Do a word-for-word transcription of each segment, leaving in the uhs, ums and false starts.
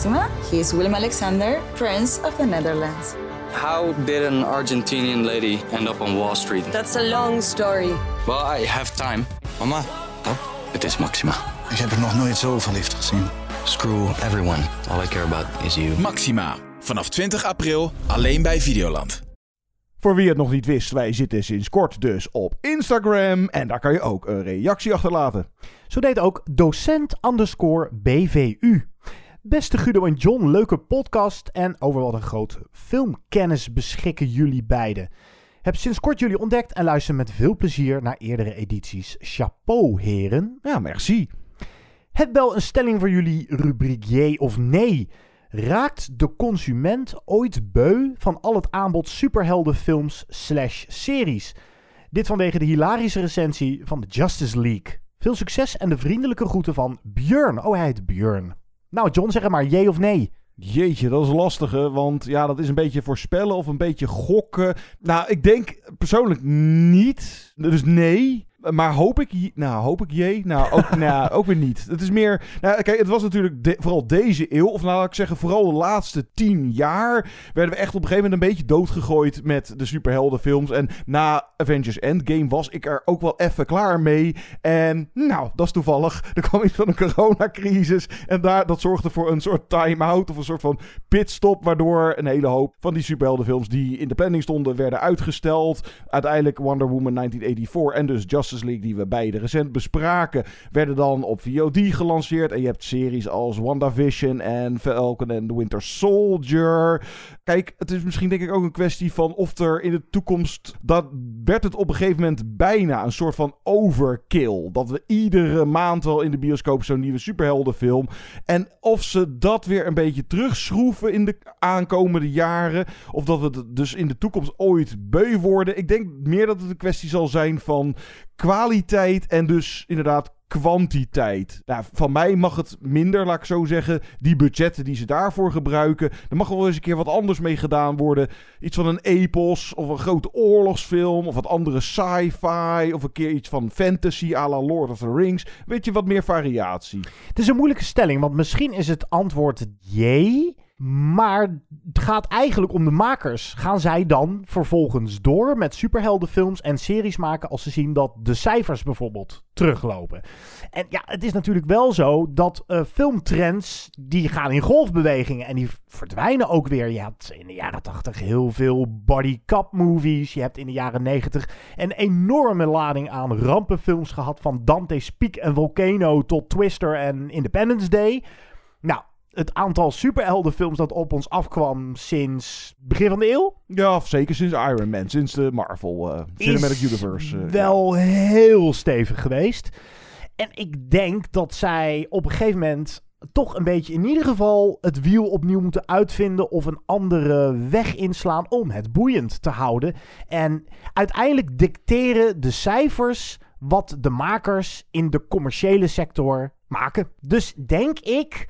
Maxima. He is Willem Alexander, Prince of the Netherlands. How did an Argentinian lady end up on Wall Street? That's a long story. Well, I have time. Mama, Oh, het is Maxima. ik heb er nog nooit zo verliefd gezien. Screw everyone. All I care about is you. Maxima. Vanaf twintig april alleen bij Videoland. Voor wie het nog niet wist, wij zitten sinds kort dus op Instagram. En daar kan je ook een reactie achterlaten. Zo deed ook docent underscore B V U. Beste Guido en John, leuke podcast en over wat een groot filmkennis beschikken jullie beiden. Heb sinds kort jullie ontdekt en luister met veel plezier naar eerdere edities. Chapeau, heren. Ja, merci. Heb wel een stelling voor jullie rubriek jee of nee. Raakt de consument ooit beu van al het aanbod superheldenfilms slash series? Dit vanwege de hilarische recensie van de Justice League. Veel succes en de vriendelijke groeten van Björn. Oh, hij heet Björn. Nou John, zeg maar jee of nee. Jeetje, dat is lastige, want ja, dat is een beetje voorspellen of een beetje gokken. Nou, ik denk persoonlijk niet, dus nee. Maar hoop ik, nou, hoop ik jee? Nou, ook, nou, ook weer niet. Het is meer, nou, kijk, het was natuurlijk de, vooral deze eeuw, of nou, laat ik zeggen, vooral de laatste tien jaar, werden we echt op een gegeven moment een beetje doodgegooid met de superheldenfilms. En na Avengers Endgame was ik er ook wel even klaar mee. En, nou, dat is toevallig. Er kwam iets van een coronacrisis en daar, dat zorgde voor een soort time-out of een soort van pitstop, waardoor een hele hoop van die superheldenfilms die in de planning stonden, werden uitgesteld. Uiteindelijk Wonder Woman negentien vierennegentig en dus Justice League, die we beide recent bespraken, werden dan op V O D gelanceerd. En je hebt series als WandaVision en Falcon and the Winter Soldier. Kijk, het is misschien denk ik ook een kwestie van of er in de toekomst, dat werd het op een gegeven moment bijna een soort van overkill. Dat we iedere maand wel in de bioscoop zo'n nieuwe superheldenfilm. En of ze dat weer een beetje terugschroeven in de aankomende jaren. Of dat we het dus in de toekomst ooit beu worden. Ik denk meer dat het een kwestie zal zijn van kwaliteit en dus inderdaad kwantiteit. Nou, van mij mag het minder, laat ik zo zeggen. Die budgetten die ze daarvoor gebruiken. Er mag wel eens een keer wat anders mee gedaan worden. Iets van een epos of een grote oorlogsfilm of wat andere sci-fi of een keer iets van fantasy à la Lord of the Rings. Weet je, wat meer variatie. Het is een moeilijke stelling, want misschien is het antwoord jee. Maar het gaat eigenlijk om de makers. Gaan zij dan vervolgens door met superheldenfilms en series maken als ze zien dat de cijfers bijvoorbeeld teruglopen? En ja, het is natuurlijk wel zo dat uh, filmtrends, die gaan in golfbewegingen en die verdwijnen ook weer. Je hebt in de jaren tachtig heel veel body cop movies. Je hebt in de jaren negentig een enorme lading aan rampenfilms gehad, van Dante's Peak en Volcano tot Twister en Independence Day. Nou, het aantal superheldenfilms dat op ons afkwam sinds begin van de eeuw? Ja, of zeker sinds Iron Man, sinds de Marvel uh, Cinematic Universe. Uh, wel ja. heel stevig geweest. En ik denk dat zij op een gegeven moment toch een beetje in ieder geval het wiel opnieuw moeten uitvinden of een andere weg inslaan om het boeiend te houden. En uiteindelijk dicteren de cijfers wat de makers in de commerciële sector maken. Dus denk ik,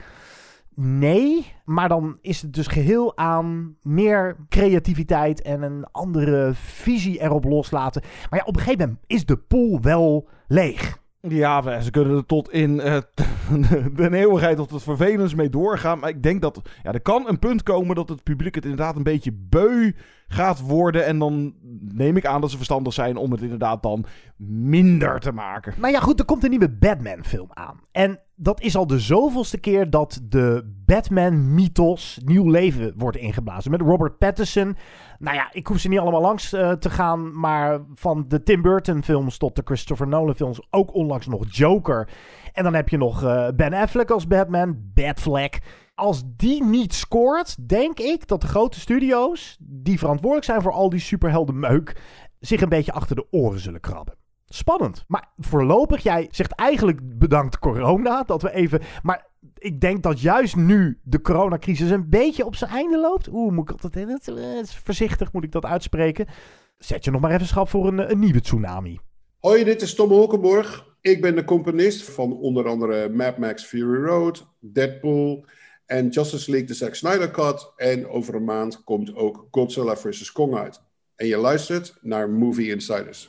nee, maar dan is het dus geheel aan meer creativiteit en een andere visie erop loslaten. Maar ja, op een gegeven moment is de pool wel leeg. Ja, ze kunnen er tot in uh, de eeuwigheid tot het vervelends mee doorgaan. Maar ik denk dat ja, er kan een punt komen dat het publiek het inderdaad een beetje beu gaat worden. En dan neem ik aan dat ze verstandig zijn om het inderdaad dan minder te maken. Nou ja, goed, er komt een nieuwe Batman-film aan. En dat is al de zoveelste keer dat de Batman-mythos nieuw leven wordt ingeblazen. Met Robert Pattinson. Nou ja, ik hoef ze niet allemaal langs uh, te gaan. Maar van de Tim Burton films tot de Christopher Nolan films. Ook onlangs nog Joker. En dan heb je nog uh, Ben Affleck als Batman. Batfleck. Als die niet scoort, denk ik dat de grote studio's die verantwoordelijk zijn voor al die superheldenmeuk zich een beetje achter de oren zullen krabben. Spannend. Maar voorlopig, jij zegt eigenlijk bedankt corona, dat we even... Maar ik denk dat juist nu de coronacrisis een beetje op zijn einde loopt. Oeh, moet ik altijd... Voorzichtig moet ik dat uitspreken. Zet je nog maar even schrap voor een, een nieuwe tsunami. Hoi, dit is Tom Holkenborg. Ik ben de componist van onder andere Mad Max Fury Road, Deadpool en Justice League de Zack Snyder Cut. En over een maand komt ook Godzilla versus. Kong uit. En je luistert naar Movie Insiders.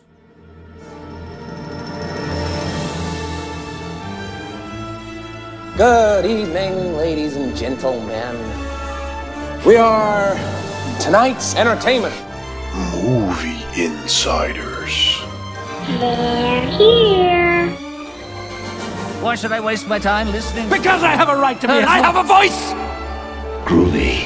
Good evening, ladies and gentlemen. We are tonight's entertainment. Movie Insiders. They're here. Why should I waste my time listening? Because I have a right to be, and I have a voice! Groovy.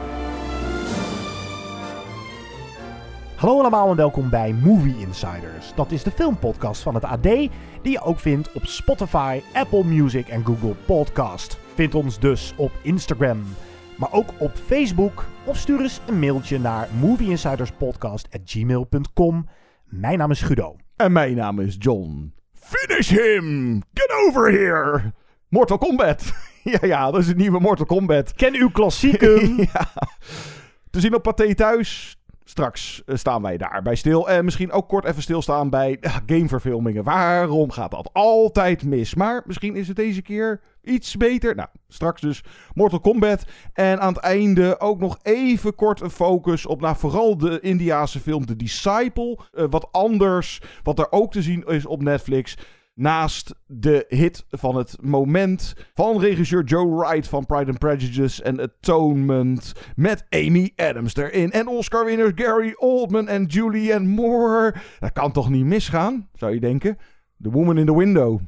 Hallo allemaal en welkom bij Movie Insiders. Dat is de filmpodcast van het A D die je ook vindt op Spotify, Apple Music en Google Podcast. Vind ons dus op Instagram, maar ook op Facebook of stuur eens een mailtje naar movieinsiderspodcast at gmail dot com. Mijn naam is Guido. En mijn naam is John. Finish him! Get over here! Mortal Kombat. ja, ja, dat is het nieuwe Mortal Kombat. Ken uw klassieken. ja. Te zien op Pathé Thuis. Straks uh, staan wij daarbij stil. En misschien ook kort even stilstaan bij uh, gameverfilmingen. Waarom gaat dat altijd mis? Maar misschien is het deze keer iets beter. Nou, straks dus Mortal Kombat. En aan het einde ook nog even kort een focus op nou, vooral de Indiase film The Disciple. Uh, wat anders, wat er ook te zien is op Netflix. Naast de hit van het moment van regisseur Joe Wright van Pride and Prejudice en Atonement. Met Amy Adams erin. En Oscar-winners Gary Oldman en Julianne Moore. Dat kan toch niet misgaan, zou je denken? The Woman in the Window.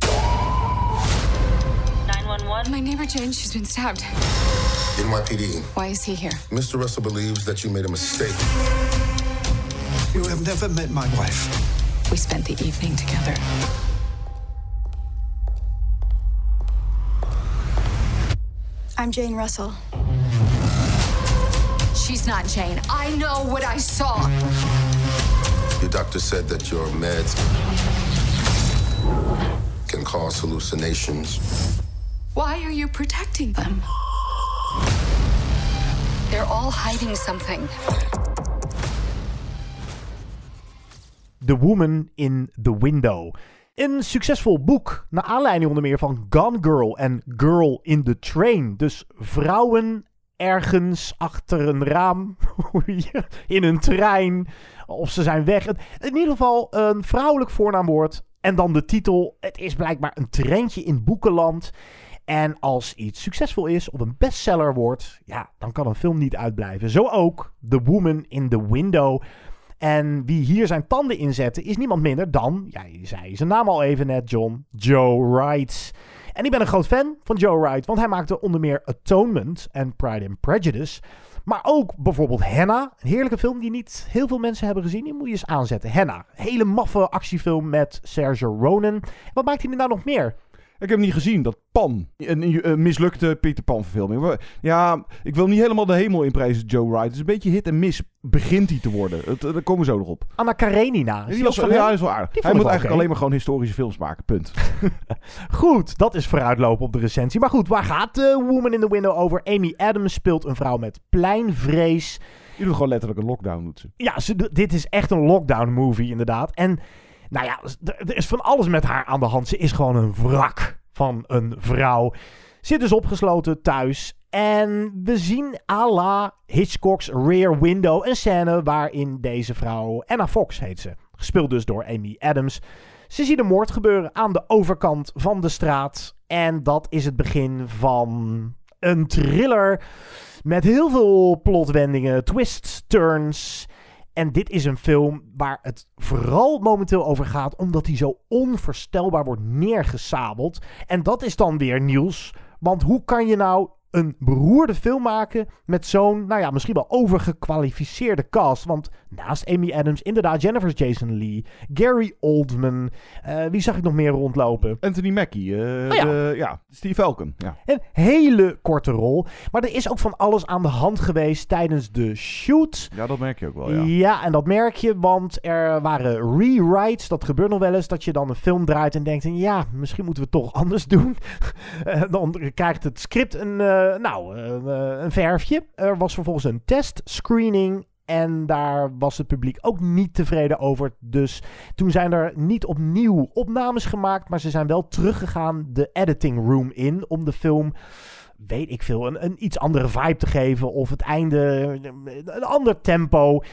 nine one one. My neighbor Jane, she's been stabbed. N Y P D. Why is he here? Mister Russell believes that you made a mistake. You have never met my wife. We spent the evening together. I'm Jane Russell. She's not Jane. I know what I saw. Your doctor said that your meds can cause hallucinations. Why are you protecting them? They're all hiding something. The Woman in the Window. Een succesvol boek, naar aanleiding onder meer van Gone Girl en Girl in the Train. Dus vrouwen ergens achter een raam, in een trein, of ze zijn weg. In ieder geval een vrouwelijk voornaamwoord. En dan de titel, het is blijkbaar een trendje in boekenland. En als iets succesvol is of een bestseller wordt, ja, dan kan een film niet uitblijven. Zo ook The Woman in the Window. En wie hier zijn tanden inzette is niemand minder dan, ja, je zei zijn naam al even net, John, Joe Wright. En ik ben een groot fan van Joe Wright, want hij maakte onder meer Atonement en Pride and Prejudice. Maar ook bijvoorbeeld Henna, een heerlijke film die niet heel veel mensen hebben gezien. Die moet je eens aanzetten. Henna, hele maffe actiefilm met Saoirse Ronan. Wat maakt hij nou nog meer? Ik heb hem niet gezien, dat Pan. Een, een mislukte Peter Pan verfilming. Ja, ik wil niet helemaal de hemel inprijzen, Joe Wright. Het is een beetje hit en mis. Begint hij te worden. Het, daar komen we zo nog op. Anna Karenina. Die was, ja, dat is wel aardig. Hij moet eigenlijk okay. alleen maar gewoon historische films maken. Punt. Goed, dat is vooruitlopen op de recensie. Maar goed, waar gaat The Woman in the Window over? Amy Adams speelt een vrouw met pleinvrees. Die doet gewoon letterlijk een lockdown, doet ze. Ja, ze, dit is echt een lockdown movie inderdaad. En nou ja, er is van alles met haar aan de hand. Ze is gewoon een wrak van een vrouw. Zit dus opgesloten thuis. En we zien à la Hitchcock's Rear Window een scène waarin deze vrouw, Anna Fox heet ze, gespeeld dus door Amy Adams. Ze ziet een moord gebeuren aan de overkant van de straat. En dat is het begin van een thriller met heel veel plotwendingen, twists, turns. En dit is een film waar het vooral momenteel over gaat, omdat hij zo onvoorstelbaar wordt neergesabeld. En dat is dan weer nieuws. Want hoe kan je nou een beroerde film maken met zo'n, nou ja, misschien wel overgekwalificeerde cast? Want naast Amy Adams, inderdaad, Jennifer Jason Leigh, Gary Oldman, uh, wie zag ik nog meer rondlopen? Anthony Mackie, uh, oh ja. De, ja, Steve Falcon. Ja. Een hele korte rol, maar er is ook van alles aan de hand geweest tijdens de shoot. Ja, dat merk je ook wel, ja. Ja, en dat merk je, want er waren rewrites. Dat gebeurt nog wel eens, dat je dan een film draait en denkt, ja, misschien moeten we het toch anders doen. Dan krijgt het script een, uh, nou, uh, een verfje. Er was vervolgens een testscreening en daar was het publiek ook niet tevreden over. Dus toen zijn er niet opnieuw opnames gemaakt, maar ze zijn wel teruggegaan de editing room in om de film, weet ik veel, een, een iets andere vibe te geven of het einde een ander tempo.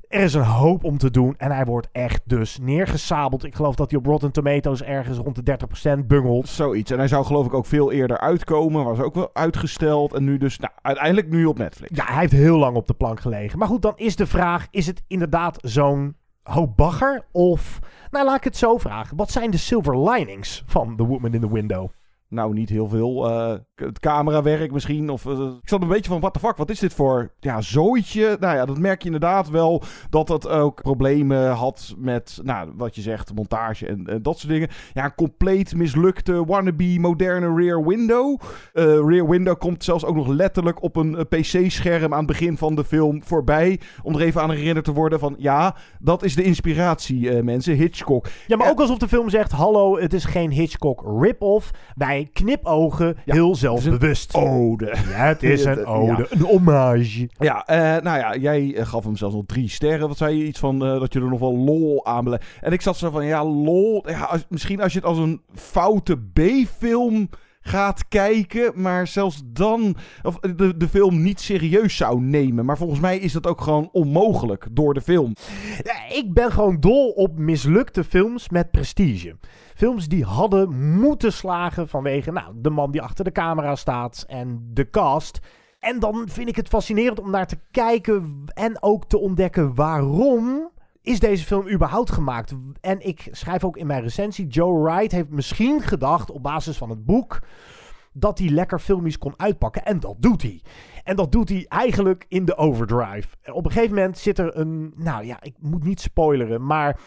Er is een hoop om te doen en hij wordt echt dus neergesabeld. Ik geloof dat hij op Rotten Tomatoes ergens rond de dertig procent bungelt. Zoiets. En hij zou geloof ik ook veel eerder uitkomen. Was ook wel uitgesteld. En nu dus, nou, uiteindelijk nu op Netflix. Ja, hij heeft heel lang op de plank gelegen. Maar goed, dan is de vraag, is het inderdaad zo'n hoop bagger? Of, nou laat ik het zo vragen. Wat zijn de silver linings van The Woman in the Window? Nou, niet heel veel. Uh, het camerawerk misschien. Of, uh, ik zat een beetje van, what the fuck, wat is dit voor ja, zooitje? Nou ja, dat merk je inderdaad wel. Dat het ook problemen had met, nou, wat je zegt, montage en, en dat soort dingen. Ja, een compleet mislukte wannabe moderne Rear Window. Uh, Rear Window komt zelfs ook nog letterlijk op een, een P C-scherm aan het begin van de film voorbij. Om er even aan herinnerd te worden van, ja, dat is de inspiratie, uh, mensen. Hitchcock. Ja, maar ja. ook alsof de film zegt, hallo, het is geen Hitchcock rip-off. Wij knipogen, ja, heel zelfbewust. Het is een ode. Ja, het is een ode. Ja. Een hommage. Ja, uh, nou ja, jij uh, gaf hem zelfs nog drie sterren. Wat zei je? Iets van uh, dat je er nog wel lol aan beleeft. En ik zat zo van, ja, lol. Ja, als, misschien als je het als een foute B-film gaat kijken, maar zelfs dan of de, de film niet serieus zou nemen. Maar volgens mij is dat ook gewoon onmogelijk door de film. Ja, ik ben gewoon dol op mislukte films met prestige. Films die hadden moeten slagen vanwege nou, de man die achter de camera staat en de cast. En dan vind ik het fascinerend om naar te kijken en ook te ontdekken waarom is deze film überhaupt gemaakt. En ik schrijf ook in mijn recensie, Joe Wright heeft misschien gedacht op basis van het boek dat hij lekker filmisch kon uitpakken. En dat doet hij. En dat doet hij eigenlijk in de overdrive. Op een gegeven moment zit er een, nou ja, ik moet niet spoileren, maar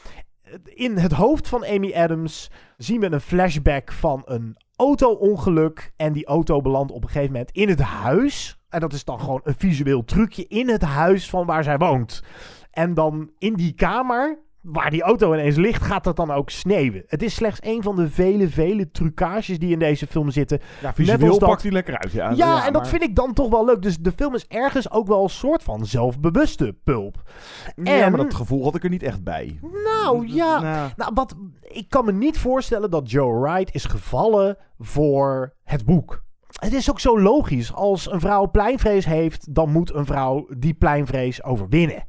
in het hoofd van Amy Adams zien we een flashback van een auto-ongeluk. En die auto belandt op een gegeven moment in het huis. En dat is dan gewoon een visueel trucje in het huis van waar zij woont. En dan in die kamer, waar die auto ineens ligt, gaat dat dan ook sneeuwen. Het is slechts een van de vele, vele trucages die in deze film zitten. Ja, visueel pakt hij lekker uit. Ja, ja, ja en maar... dat vind ik dan toch wel leuk. Dus de film is ergens ook wel een soort van zelfbewuste pulp. Ja, en... maar dat gevoel had ik er niet echt bij. Nou, ja. Nou, nou wat, ik kan me niet voorstellen dat Joe Wright is gevallen voor het boek. Het is ook zo logisch. Als een vrouw pleinvrees heeft, dan moet een vrouw die pleinvrees overwinnen.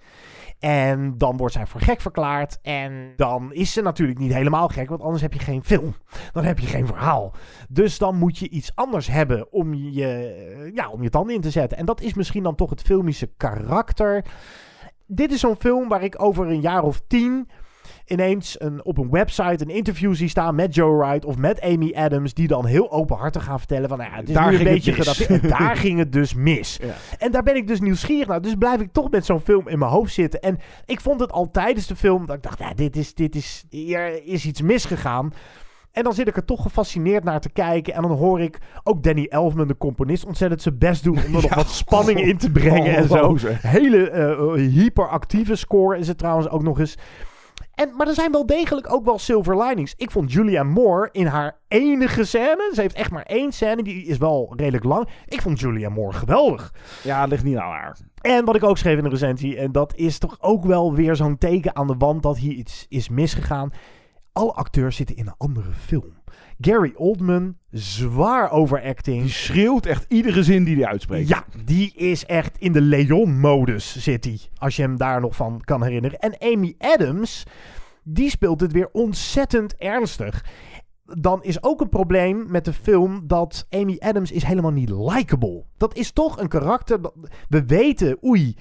En dan wordt zij voor gek verklaard. En dan is ze natuurlijk niet helemaal gek. Want anders heb je geen film. Dan heb je geen verhaal. Dus dan moet je iets anders hebben om je, ja, om je tanden in te zetten. En dat is misschien dan toch het filmische karakter. Dit is zo'n film waar ik over een jaar of tien ineens een, op een website een interview zie staan met Joe Wright of met Amy Adams, die dan heel openhartig gaan vertellen van, nou ja, het is daar nu een beetje gedateerd. En daar ging het dus mis. Ja. En daar ben ik dus nieuwsgierig naar. Dus blijf ik toch met zo'n film in mijn hoofd zitten. En ik vond het al tijdens de film dat ik dacht, ja, dit is, dit is, hier is iets misgegaan. En dan zit ik er toch gefascineerd naar te kijken. En dan hoor ik ook Danny Elfman, de componist, ontzettend zijn best doen om er nog ja, wat spanning oh, in te brengen oh, en zo. Oh, Hele uh, hyperactieve score is het trouwens ook nog eens. En, maar er zijn wel degelijk ook wel silver linings. Ik vond Julianne Moore in haar enige scène, ze heeft echt maar één scène, die is wel redelijk lang. Ik vond Julianne Moore geweldig. Ja, ligt niet aan haar. En wat ik ook schreef in de recensie, en dat is toch ook wel weer zo'n teken aan de wand dat hier iets is misgegaan. Alle acteurs zitten in een andere film. Gary Oldman, zwaar overacting. Die schreeuwt echt iedere zin die hij uitspreekt. Ja, die is echt in de Leon-modus zit hij. Als je hem daar nog van kan herinneren. En Amy Adams, die speelt het weer ontzettend ernstig. Dan is ook een probleem met de film dat Amy Adams is helemaal niet likable. Dat is toch een karakter. Dat, we weten, oei,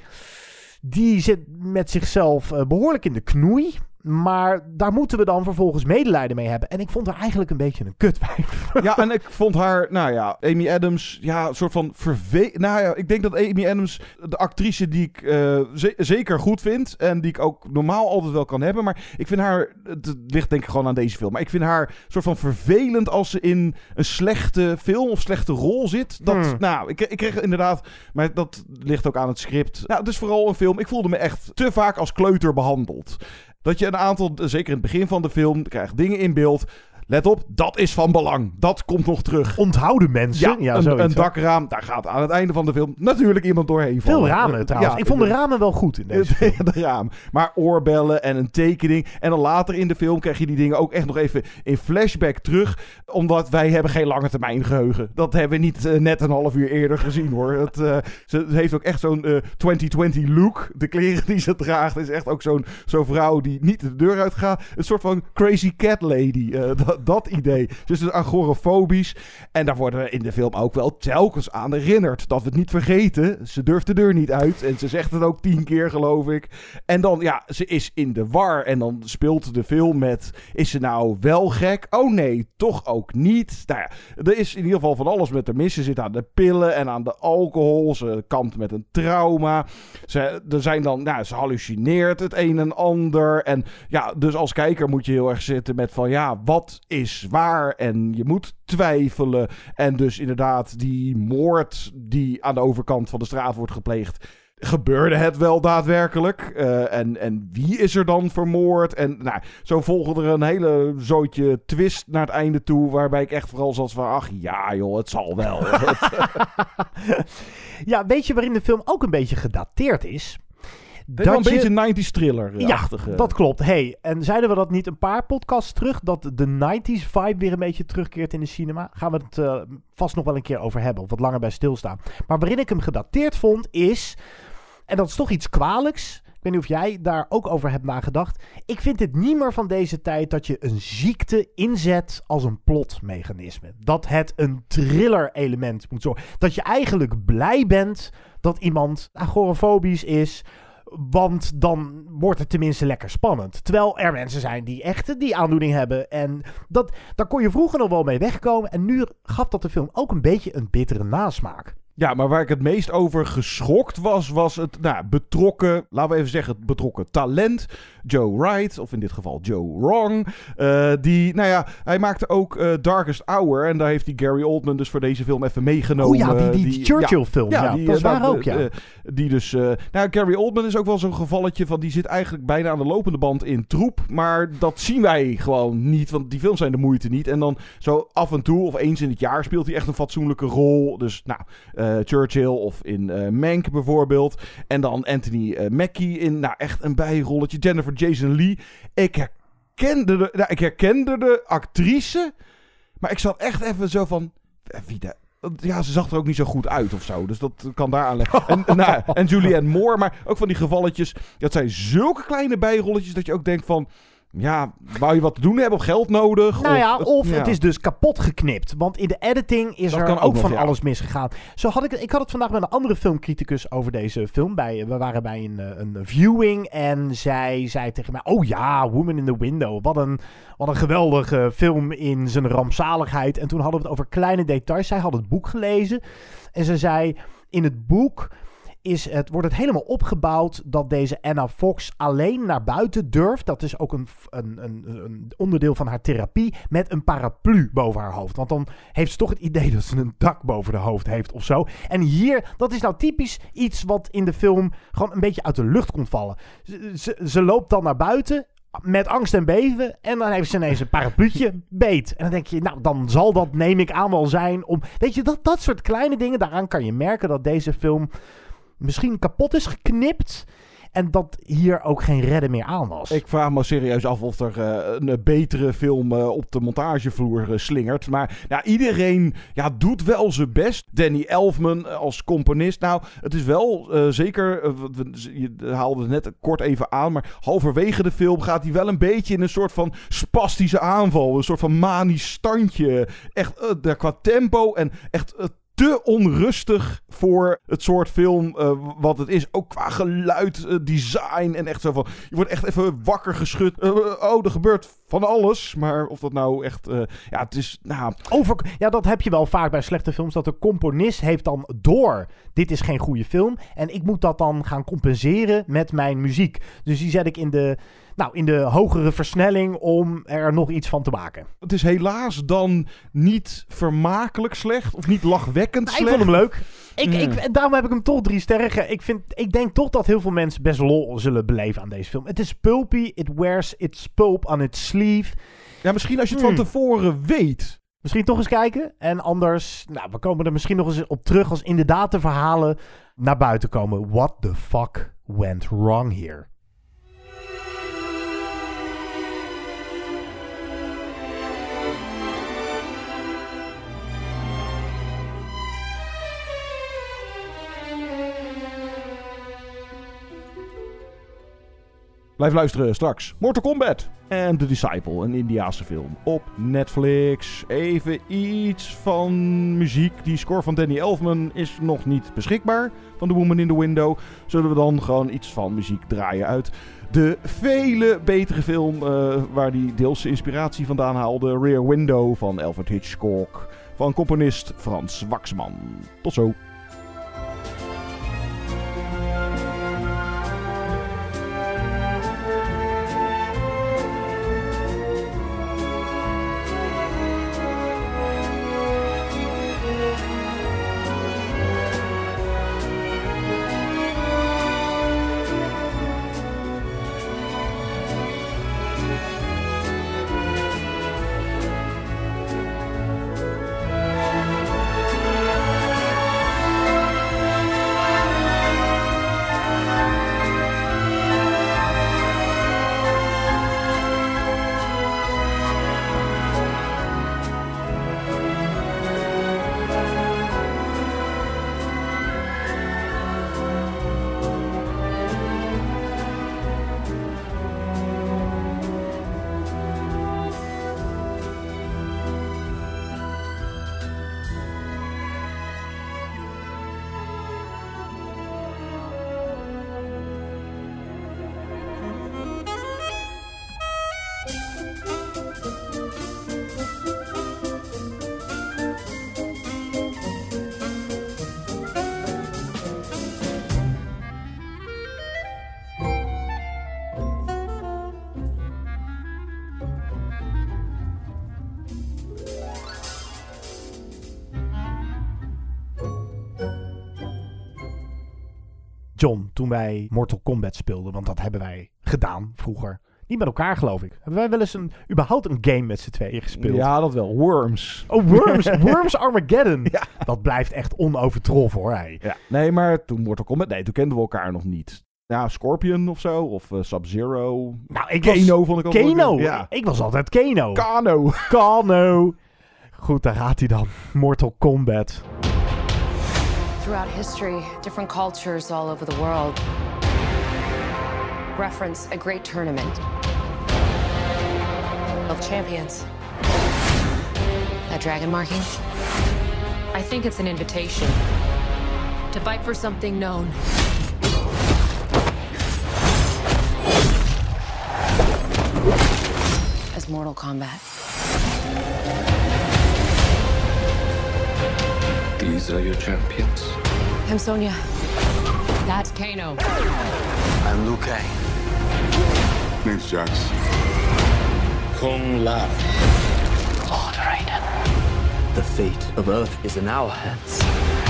die zit met zichzelf uh, behoorlijk in de knoei. Maar daar moeten we dan vervolgens medelijden mee hebben. En ik vond haar eigenlijk een beetje een kutwijf. Ja, en ik vond haar, nou ja, Amy Adams, ja, een soort van verve... Nou ja, ik denk dat Amy Adams, de actrice die ik uh, z- zeker goed vind. En die ik ook normaal altijd wel kan hebben. Maar ik vind haar, het ligt denk ik gewoon aan deze film. Maar ik vind haar soort van vervelend als ze in een slechte film of slechte rol zit. Dat, hmm. nou, ik, ik kreeg inderdaad, maar dat ligt ook aan het script. Nou, het is vooral een film, ik voelde me echt te vaak als kleuter behandeld. Dat je een aantal, zeker in het begin van de film, krijgt dingen in beeld. let op, dat is van belang. Dat komt nog terug. Onthouden mensen. Ja, ja een, zoiets, een dakraam. Daar gaat aan het einde van de film natuurlijk iemand doorheen vallen. Veel ramen trouwens. Ja, ik vond de ramen wel goed in deze film. de ramen. Maar oorbellen en een tekening. En dan later in de film krijg je die dingen ook echt nog even in flashback terug. Omdat wij hebben geen lange termijn geheugen. Dat hebben we niet uh, net een half uur eerder gezien hoor. Het, uh, ze heeft ook echt zo'n uh, twintig twintig look. De kleren die ze draagt is echt ook zo'n, zo'n vrouw die niet de deur uit gaat. Een soort van crazy cat lady. Uh, dat, dat idee. Dus het is agorafobisch. En daar worden we in de film ook wel telkens aan herinnerd. Dat we het niet vergeten. Ze durft de deur niet uit. En ze zegt het ook tien keer geloof ik. En dan ja, ze is in de war. En dan speelt de film met, is ze nou wel gek? Oh nee, toch ook niet. Nou ja, er is in ieder geval van alles met haar mis. Ze zit aan de pillen en aan de alcohol. Ze kampt met een trauma. Ze, er zijn dan, nou, ze hallucineert het een en ander. En ja, dus als kijker moet je heel erg zitten met van ja, wat is waar? En je moet twijfelen. En dus inderdaad die moord die aan de overkant van de straat wordt gepleegd. Gebeurde het wel daadwerkelijk? Uh, en, en wie is er dan vermoord? En nou, zo volgde er een hele zootje twist naar het einde toe. Waarbij ik echt vooral zat van, ach ja joh, het zal wel. Ja, weet je waarin de film ook een beetje gedateerd is? Dat is wel een je... beetje nineties thriller-achtige. Ja, dat klopt. Hey, en zeiden we dat niet een paar podcasts terug? Dat de nineties vibe weer een beetje terugkeert in de cinema? Gaan we het uh, vast nog wel een keer over hebben. Of wat langer bij stilstaan. Maar waarin ik hem gedateerd vond is... En dat is toch iets kwalijks. Ik weet niet of jij daar ook over hebt nagedacht. Ik vind het niet meer van deze tijd dat je een ziekte inzet als een plotmechanisme. Dat het een thriller-element moet zorgen. Dat je eigenlijk blij bent dat iemand agorafobisch is... Want dan wordt het tenminste lekker spannend. Terwijl er mensen zijn die echt die aandoening hebben. En dat, daar kon je vroeger nog wel mee wegkomen. En nu gaf dat de film ook een beetje een bittere nasmaak. Ja, maar waar ik het meest over geschokt was, was het nou, betrokken, laten we even zeggen, het betrokken talent. Joe Wright, of in dit geval Joe Wrong. Uh, die, nou ja, hij maakte ook uh, Darkest Hour. En daar heeft hij Gary Oldman dus voor deze film even meegenomen. Oh ja, die, die, die Churchill-film. Ja, ja, die, dat is waar uh, ook, ja. Uh, die dus, uh, nou, Gary Oldman is ook wel zo'n gevalletje van, die zit eigenlijk bijna aan de lopende band in troep. Maar dat zien wij gewoon niet, want die films zijn de moeite niet. En dan zo af en toe, of eens in het jaar, speelt hij echt een fatsoenlijke rol. Dus, nou... Uh, Churchill of in uh, Mank bijvoorbeeld. En dan Anthony uh, Mackie in nou echt een bijrolletje. Jennifer Jason Leigh. Ik herkende de, nou, ik herkende de actrice. Maar ik zat echt even zo van... Wie de... Ja, ze zag er ook niet zo goed uit of zo. Dus dat kan daar aan leggen. En, nou, en Julianne Moore. Maar ook van die gevalletjes. Dat zijn zulke kleine bijrolletjes dat je ook denkt van... Ja, wou je wat te doen hebben of geld nodig? Nou of, ja, of ja. het is dus kapot geknipt. Want in de editing is dat er ook, ook nog, van ja. alles misgegaan. Zo had ik, ik had het vandaag met een andere filmcriticus over deze film. Bij, we waren bij een, een viewing en zij zei tegen mij... Oh ja, Woman in the Window. Wat een, wat een geweldige film in zijn rampzaligheid. En toen hadden we het over kleine details. Zij had het boek gelezen. En ze zei, in het boek... Is het, wordt het helemaal opgebouwd dat deze Anna Fox alleen naar buiten durft. Dat is ook een, een, een, een onderdeel van haar therapie met een paraplu boven haar hoofd. Want dan heeft ze toch het idee dat ze een dak boven de hoofd heeft of zo. En hier, dat is nou typisch iets wat in de film gewoon een beetje uit de lucht komt vallen. Ze, ze, ze loopt dan naar buiten... Met angst en beven. En dan heeft ze ineens een parapluutje beet. En dan denk je, nou, dan zal dat, neem ik aan, wel zijn om... Weet je, dat, dat soort kleine dingen, daaraan kan je merken dat deze film misschien kapot is geknipt. En dat hier ook geen redden meer aan was. Ik vraag me serieus af of er uh, een betere film uh, op de montagevloer uh, slingert. Maar ja, iedereen ja, doet wel zijn best. Danny Elfman uh, als componist. Nou, het is wel uh, zeker... Uh, we, je haalde het net kort even aan. Maar halverwege de film gaat hij wel een beetje in een soort van spastische aanval. Een soort van manisch standje. Echt uh, qua tempo en echt... Uh, te onrustig voor het soort film uh, wat het is. Ook qua geluid, uh, design en echt zo van... Je wordt echt even wakker geschud. Uh, oh, er gebeurt van alles. Maar of dat nou echt... Uh, ja, het is... Nou... Over, ja, dat heb je wel vaak bij slechte films. Dat de componist heeft dan door... Dit is geen goede film. En ik moet dat dan gaan compenseren met mijn muziek. Dus die zet ik in de... Nou, in de hogere versnelling om er nog iets van te maken. Het is helaas dan niet vermakelijk slecht of niet lachwekkend nou, slecht. Ik vond hem leuk. Ik, Mm. ik, daarom heb ik hem toch drie sterren ge- ik, vind, ik denk toch dat heel veel mensen best lol zullen beleven aan deze film. Het is pulpy, it wears its pulp on its sleeve. Ja, misschien als je het van Hmm. tevoren weet. Misschien toch eens kijken. En anders, nou, we komen er misschien nog eens op terug als inderdaad de verhalen naar buiten komen. What the fuck went wrong here? Blijf luisteren straks. Mortal Kombat en The Disciple, een Indiase film op Netflix. Even iets van muziek. Die score van Danny Elfman is nog niet beschikbaar van The Woman in the Window. Zullen we dan gewoon iets van muziek draaien uit de vele betere film uh, waar die deels zijn inspiratie vandaan haalde. Rear Window van Alfred Hitchcock van componist Frans Waxman. Tot zo. John, toen wij Mortal Kombat speelden, want dat hebben wij gedaan vroeger. Niet met elkaar, geloof ik. Hebben wij wel eens een, überhaupt een game met z'n tweeën gespeeld? Ja, dat wel. Worms. Oh, Worms. Worms Armageddon. Ja. Dat blijft echt onovertroffen, hoor. Hey. Ja. Nee, maar toen Mortal Kombat... Nee, toen kenden we elkaar nog niet. Ja, Scorpion of zo. Of uh, Sub-Zero. Nou, ik Kano was... vond ik altijd Kano. leuk. Ja. Ik was altijd Kano. Kano. Kano. Goed, daar gaat hij dan. Mortal Kombat. Throughout history, different cultures all over the world reference a great tournament of champions. That dragon marking? I think it's an invitation to fight for something known. As Mortal Kombat. These are your champions. I'm Sonya. That's Kano. I'm Liu Kang. Name's Jax. Kung Lao. Lord Raiden. The fate of Earth is in our hands.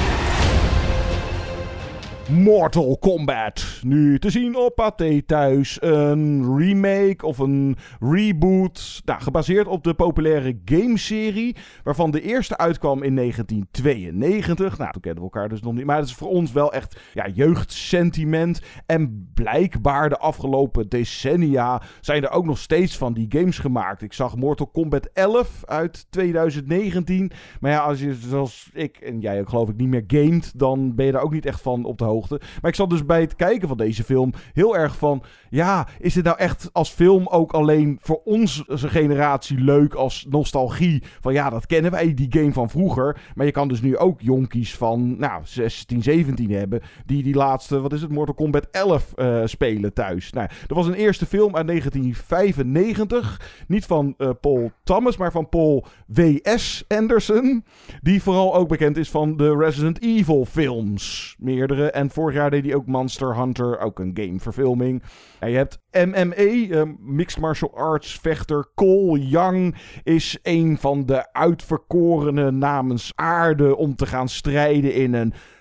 Mortal Kombat. Nu te zien op Pathé Thuis. Een remake of een reboot. Nou, gebaseerd op de populaire gameserie. Waarvan de eerste uitkwam in negentien tweeënnegentig. Nou, toen kennen we elkaar dus nog niet. Maar het is voor ons wel echt ja, jeugdsentiment. En blijkbaar de afgelopen decennia zijn er ook nog steeds van die games gemaakt. Ik zag Mortal Kombat elf uit twintig negentien. Maar ja, als je zoals ik en jij ook geloof ik niet meer gamet, dan ben je daar ook niet echt van op de hoogte. Maar ik zat dus bij het kijken van deze film heel erg van, ja, is dit nou echt als film ook alleen voor onze generatie leuk als nostalgie? Van ja, dat kennen wij, die game van vroeger. Maar je kan dus nu ook jonkies van, nou, zestien, zeventien hebben, die die laatste, wat is het, Mortal Kombat elf uh, spelen thuis. Nou, er was een eerste film uit negentien vijfennegentig. Niet van uh, Paul Thomas, maar van Paul W S Anderson. Die vooral ook bekend is van de Resident Evil films. Meerdere. En vorig jaar deed hij ook Monster Hunter, ook een gameverfilming. En je hebt M M A, uh, Mixed Martial Arts vechter Cole Young, is een van de uitverkorenen namens aarde om te gaan strijden in een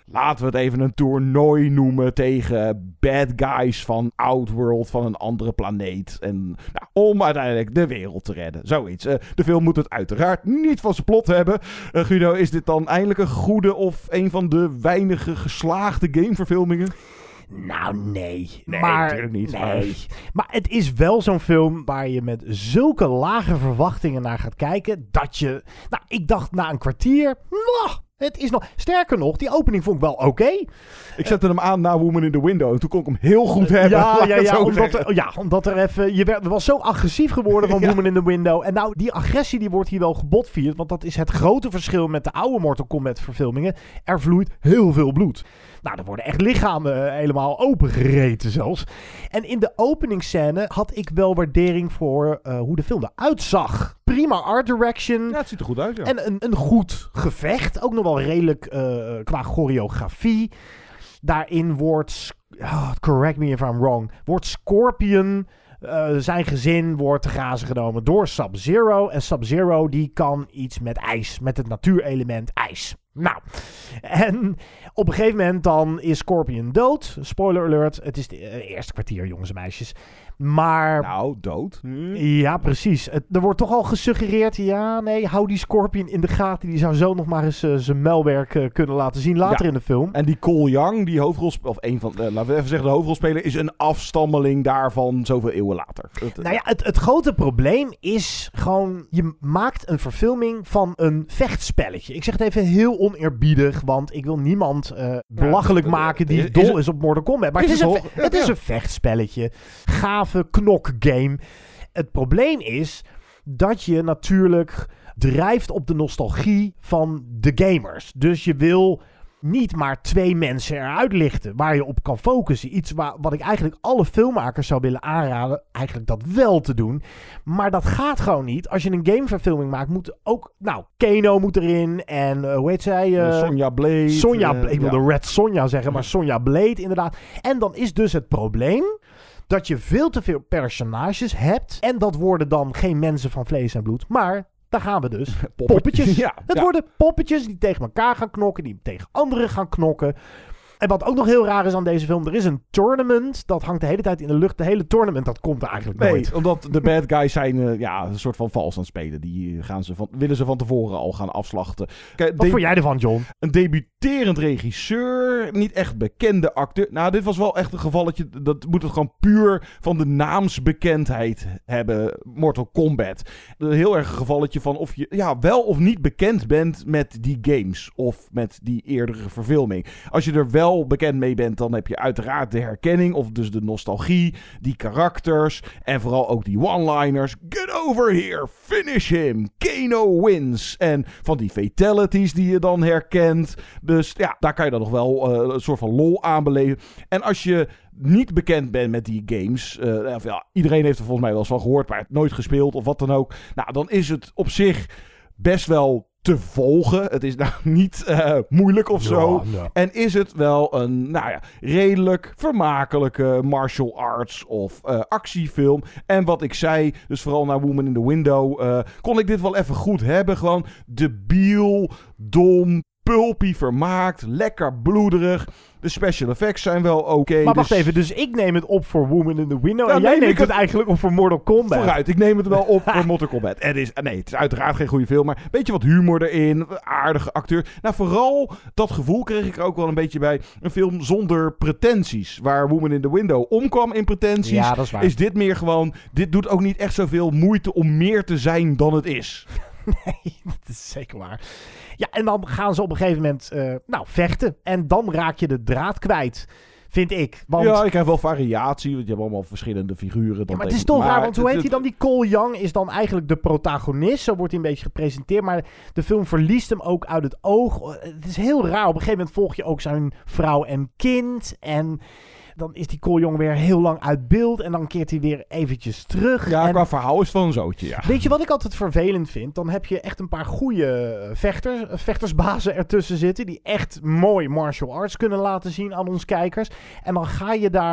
laten we het even een toernooi noemen tegen bad guys van Outworld, van een andere planeet. En nou, om uiteindelijk de wereld te redden. Zoiets. Uh, de film moet het uiteraard niet van zijn plot hebben. Uh, Guido, is dit dan eindelijk een goede of een van de weinige geslaagde gameverfilmingen? Nou, nee. Nee, maar, natuurlijk niet. Nee. Maar... maar het is wel zo'n film waar je met zulke lage verwachtingen naar gaat kijken, dat je... Nou, ik dacht na een kwartier... Mwah, het is nog... Sterker nog, die opening vond ik wel oké. Okay. Ik zette hem aan na Woman in the Window en toen kon ik hem heel goed hebben. Ja, ja, ja, omdat er, ja omdat er even... Je werd, was zo agressief geworden van ja. Woman in the Window. En nou, die agressie die wordt hier wel gebotvierd, want dat is het grote verschil met de oude Mortal Kombat verfilmingen. Er vloeit heel veel bloed. Nou, er worden echt lichamen helemaal opengereten zelfs. En in de openingsscène had ik wel waardering voor uh, hoe de film eruit zag. Prima art direction. Ja, het ziet er goed uit, ja. En een, een goed gevecht. Ook nog wel redelijk uh, qua choreografie. Daarin wordt, oh, correct me if I'm wrong, wordt Scorpion... Uh, zijn gezin wordt te grazen genomen door Sub-Zero. En Sub-Zero die kan iets met ijs. Met het natuurelement ijs. Nou, en op een gegeven moment dan is Scorpion dood. Spoiler alert, het is de uh, eerste kwartier, jongens en meisjes. Maar... Nou, dood. Hm. Ja, precies. Het, er wordt toch al gesuggereerd, ja, nee, hou die Scorpion in de gaten. Die zou zo nog maar eens uh, zijn muilwerk uh, kunnen laten zien later ja. in de film. En die Cole Young, die hoofdrolspeler, of een van, uh, laten we even zeggen de hoofdrolspeler, is een afstammeling daarvan zoveel eeuwen later. Het, nou ja, het, het grote probleem is gewoon, je maakt een verfilming van een vechtspelletje. Ik zeg het even heel oneerbiedig, want ik wil niemand uh, belachelijk ja, maken die is, dol is, is op Mortal Kombat. Maar is het, is een, ja, het is ja. een vechtspelletje. Gave knokgame. Het probleem is dat je natuurlijk drijft op de nostalgie van de gamers. Dus je wil niet maar twee mensen eruit lichten waar je op kan focussen. Iets waar, wat ik eigenlijk alle filmmakers zou willen aanraden, eigenlijk dat wel te doen. Maar dat gaat gewoon niet. Als je een gameverfilming maakt, moet ook... Nou, Kano moet erin en uh, hoe heet zij? Uh, Sonja Blade. Sonja Blade. Uh, ik wilde ja. Red Sonja zeggen, maar Sonja Blade inderdaad. En dan is dus het probleem dat je veel te veel personages hebt. En dat worden dan geen mensen van vlees en bloed, maar... Daar gaan we dus. Poppetjes. Ja, het ja. worden poppetjes die tegen elkaar gaan knokken. Die tegen anderen gaan knokken. En wat ook nog heel raar is aan deze film. Er is een tournament. Dat hangt de hele tijd in de lucht. De hele tournament, dat komt er eigenlijk nee, nooit. Omdat de bad guys zijn uh, ja, een soort van vals aan het spelen. Die gaan ze van, willen ze van tevoren al gaan afslachten. Kijk, wat vond jij ervan, John? Een debuterend regisseur. Niet echt bekende acteur. Nou, dit was wel echt een gevalletje. Dat moet het gewoon puur van de naamsbekendheid hebben. Mortal Kombat. Een heel erg een gevalletje van of je ja, wel of niet bekend bent met die games. Of met die eerdere verfilming. Als je er wel bekend mee bent, dan heb je uiteraard de herkenning of dus de nostalgie, die karakters en vooral ook die one-liners. Get over here, finish him, Kano wins. En van die fatalities die je dan herkent. Dus ja, daar kan je dan nog wel uh, een soort van lol aan beleven. En als je niet bekend bent met die games, uh, of ja, iedereen heeft er volgens mij wel eens van gehoord, maar het nooit gespeeld of wat dan ook. Nou, dan is het op zich best wel te volgen. Het is nou niet uh, moeilijk of zo. Ja, ja. En is het wel een, nou ja, redelijk vermakelijke martial arts of uh, actiefilm. En wat ik zei, dus vooral naar Woman in the Window, uh, kon ik dit wel even goed hebben. Gewoon debiel, dom, pulpy vermaakt, lekker bloederig. De special effects zijn wel oké. Okay, maar wacht dus... even, dus ik neem het op voor Woman in the Window. Ja, en jij neemt het, het eigenlijk op voor Mortal Kombat. Vooruit, ik neem het wel op voor Mortal Kombat. Het is, nee, het is uiteraard geen goede film, maar een beetje wat humor erin. Aardige acteur. Nou, vooral dat gevoel kreeg ik er ook wel een beetje bij. Een film zonder pretenties. Waar Woman in the Window omkwam in pretenties. Ja, dat is waar. Is dit meer gewoon, dit doet ook niet echt zoveel moeite om meer te zijn dan het is. Nee, dat is zeker waar. Ja, en dan gaan ze op een gegeven moment uh, nou, vechten. En dan raak je de draad kwijt, vind ik. Want... Ja, ik heb wel variatie, want je hebt allemaal verschillende figuren. Dan ja, maar het is toch maar raar, want hoe het, heet hij dan? Die Cole Young is dan eigenlijk de protagonist. Zo wordt hij een beetje gepresenteerd. Maar de film verliest hem ook uit het oog. Het is heel raar. Op een gegeven moment volg je ook zijn vrouw en kind. En... dan is die Cole Young weer heel lang uit beeld. En dan keert hij weer eventjes terug. Ja, en qua verhaal is het wel een zootje, ja. Weet je wat ik altijd vervelend vind? Dan heb je echt een paar goede vechters, vechtersbazen ertussen zitten. Die echt mooi martial arts kunnen laten zien aan ons kijkers. En dan ga je daar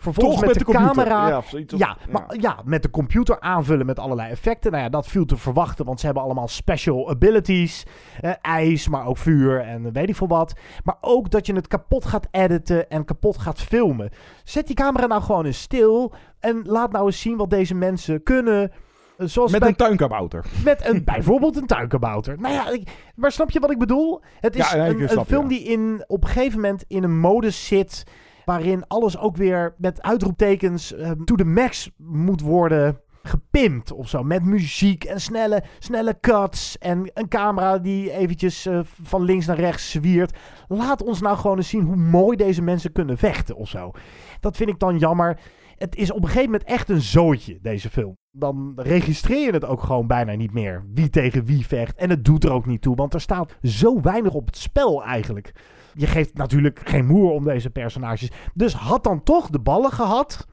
Vervolgens Toch met, met de, de computer. camera. Ja, of zoiets, of- ja, ja. maar ja, met de computer aanvullen met allerlei effecten. Nou ja, dat viel te verwachten, want ze hebben allemaal special abilities. Eh, ijs, maar ook vuur en weet ik veel wat. Maar ook dat je het kapot gaat editen en kapot gaat filmen. Zet die camera nou gewoon eens stil en laat nou eens zien wat deze mensen kunnen. Zoals Met bij, een tuinkabouter. Met een, bijvoorbeeld een tuinkabouter. Nou ja, ik, maar snap je wat ik bedoel? Het is Ja, nee, ik een, snap een film je, die in, op een gegeven moment in een modus zit, waarin alles ook weer met uitroeptekens uh, to the max moet worden gepimpt of zo. Met muziek en snelle, snelle cuts en een camera die eventjes uh, van links naar rechts zwiert. Laat ons nou gewoon eens zien hoe mooi deze mensen kunnen vechten of zo. Dat vind ik dan jammer. Het is op een gegeven moment echt een zootje, deze film. Dan registreer je het ook gewoon bijna niet meer. Wie tegen wie vecht. En het doet er ook niet toe, want er staat zo weinig op het spel eigenlijk. Je geeft natuurlijk geen moer om deze personages. Dus had dan toch de ballen gehad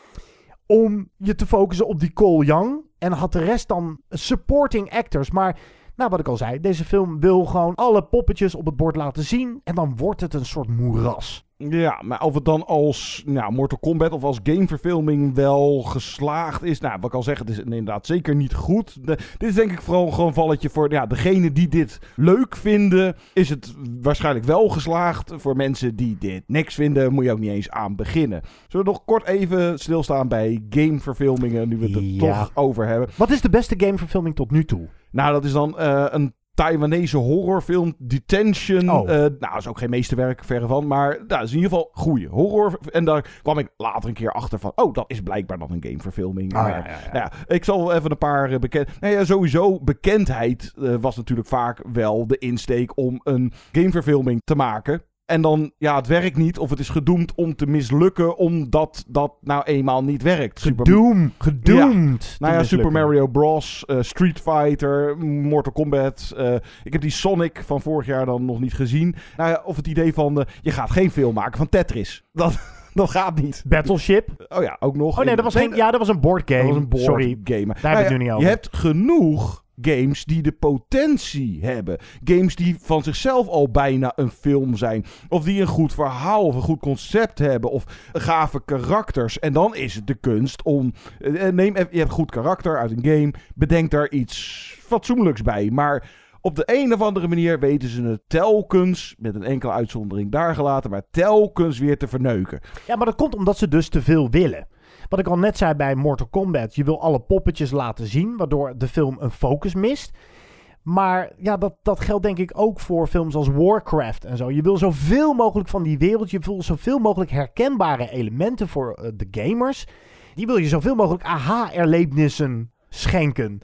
om je te focussen op die Cole Young. En had de rest dan supporting actors. Maar, nou wat ik al zei, deze film wil gewoon alle poppetjes op het bord laten zien. En dan wordt het een soort moeras. Ja, maar of het dan als nou, Mortal Kombat of als gameverfilming wel geslaagd is. Nou, wat ik al zeg, het is inderdaad zeker niet goed. De, dit is denk ik vooral gewoon een valletje voor ja, degene die dit leuk vinden. Is het waarschijnlijk wel geslaagd. Voor mensen die dit niks vinden, moet je ook niet eens aan beginnen. Zullen we nog kort even stilstaan bij gameverfilmingen, nu we het er Ja. toch over hebben. Wat is de beste gameverfilming tot nu toe? Nou, dat is dan uh, een Taiwanese horrorfilm, Detention. Oh. Uh, nou, dat is ook geen meesterwerk, verre van. Maar nou, dat is in ieder geval goede horror. En daar kwam ik later een keer achter van... Oh, dat is blijkbaar dan een gameverfilming. Oh, maar, ja, ja, ja. Nou ja, ik zal even een paar uh, bekend... Nou ja, sowieso, bekendheid uh, was natuurlijk vaak wel de insteek om een gameverfilming te maken. En dan, ja, het werkt niet of het is gedoemd om te mislukken omdat dat nou eenmaal niet werkt. Gedoemd. Gedoemd. Ja. Nou ja, Super Mario Bros, uh, Street Fighter, Mortal Kombat. Uh, ik heb die Sonic van vorig jaar dan nog niet gezien. Nou ja, of het idee van, uh, je gaat geen film maken van Tetris. Dat, dat gaat niet. Battleship. Oh ja, ook nog. Oh nee, dat was, geen, ja, dat was een boardgame. Dat was een board Sorry, game. daar Nou heb ik ja, nu niet over. Je hebt genoeg games die de potentie hebben. Games die van zichzelf al bijna een film zijn. Of die een goed verhaal of een goed concept hebben. Of gave karakters. En dan is het de kunst om... Neem even, je hebt een goed karakter uit een game. Bedenk daar iets fatsoenlijks bij. Maar op de een of andere manier weten ze het telkens, met een enkele uitzondering daar gelaten, maar telkens weer te verneuken. Ja, maar dat komt omdat ze dus te veel willen. Wat ik al net zei bij Mortal Kombat. Je wil alle poppetjes laten zien, waardoor de film een focus mist. Maar ja, dat, dat geldt denk ik ook voor films als Warcraft en zo. Je wil zoveel mogelijk van die wereld. Je wil zoveel mogelijk herkenbare elementen voor uh, de gamers. Die wil je zoveel mogelijk aha-erlebnissen schenken.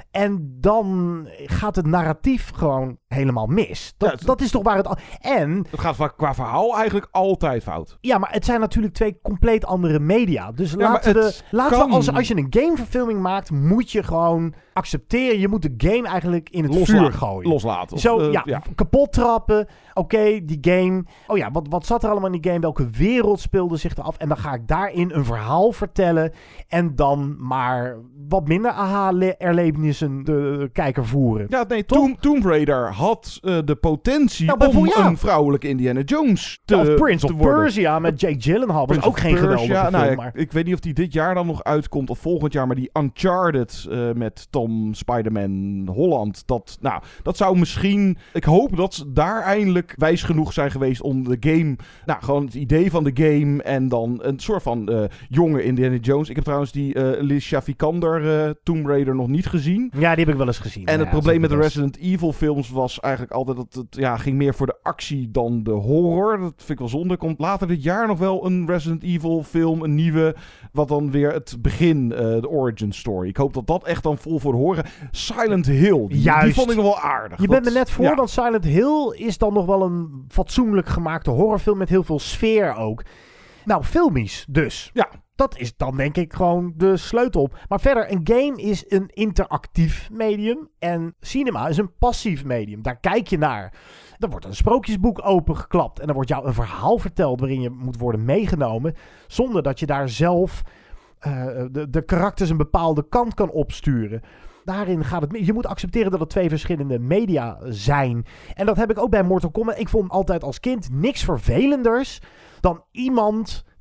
En dan gaat het narratief gewoon helemaal mis. Dat, Ja, dat is toch waar het... Al... En... Het gaat va- qua verhaal eigenlijk altijd fout. Ja, maar het zijn natuurlijk twee compleet andere media. Dus Ja, laten, maar we, het laten kan. we als, als je een gameverfilming maakt, moet je gewoon accepteren. Je moet de game eigenlijk in het Loslaten. vuur gooien. Loslaten. Of, Zo, uh, ja, ja. kapot trappen. Oké, okay, die game. Oh ja, wat, wat zat er allemaal in die game? Welke wereld speelde zich eraf? En dan ga ik daarin een verhaal vertellen. En dan maar wat minder aha-erlebnissen de kijker voeren. Ja, nee, Tomb, Tomb Raider had uh, de potentie Nou, om bijvoorbeeld, ja. een vrouwelijke Indiana Jones te, of Prince te of worden. Persia met Jake Gyllenhaal. Was Prince ook of geen Persia, geweldige film. nou ja, maar... Ik weet niet of die dit jaar dan nog uitkomt of volgend jaar, maar die Uncharted uh, met Tom Spider-Man Holland. Dat, nou, dat zou misschien... Ik hoop dat ze daar eindelijk wijs genoeg zijn geweest om de game... Nou, gewoon het idee van de game en dan een soort van uh, jonge Indiana Jones. Ik heb trouwens die uh, Alicia Vikander uh, Tomb Raider nog niet gezien. Ja, die heb ik wel eens gezien. En ja, het probleem met de best. Resident Evil films was eigenlijk altijd dat het ja, ging meer voor de actie dan de horror. Dat vind ik wel zonde. Komt later dit jaar nog wel een Resident Evil film, een nieuwe, wat dan weer het begin, uh, de origin story. Ik hoop dat dat echt dan vol voor de horror. Silent Hill, die, Juist. die vond ik nog wel aardig. Je dat, bent er net voor, ja. want Silent Hill is dan nog wel een fatsoenlijk gemaakte horrorfilm met heel veel sfeer ook. Nou, filmisch dus. Ja. Dat is dan denk ik gewoon de sleutel. Maar verder, een game is een interactief medium. En cinema is een passief medium. Daar kijk je naar. Er wordt een sprookjesboek opengeklapt. En er wordt jou een verhaal verteld waarin je moet worden meegenomen. Zonder dat je daar zelf uh, de, de karakters een bepaalde kant kan opsturen. Daarin gaat het... Je moet accepteren dat het twee verschillende media zijn. En dat heb ik ook bij Mortal Kombat. Ik vond altijd als kind niks vervelenders dan iemand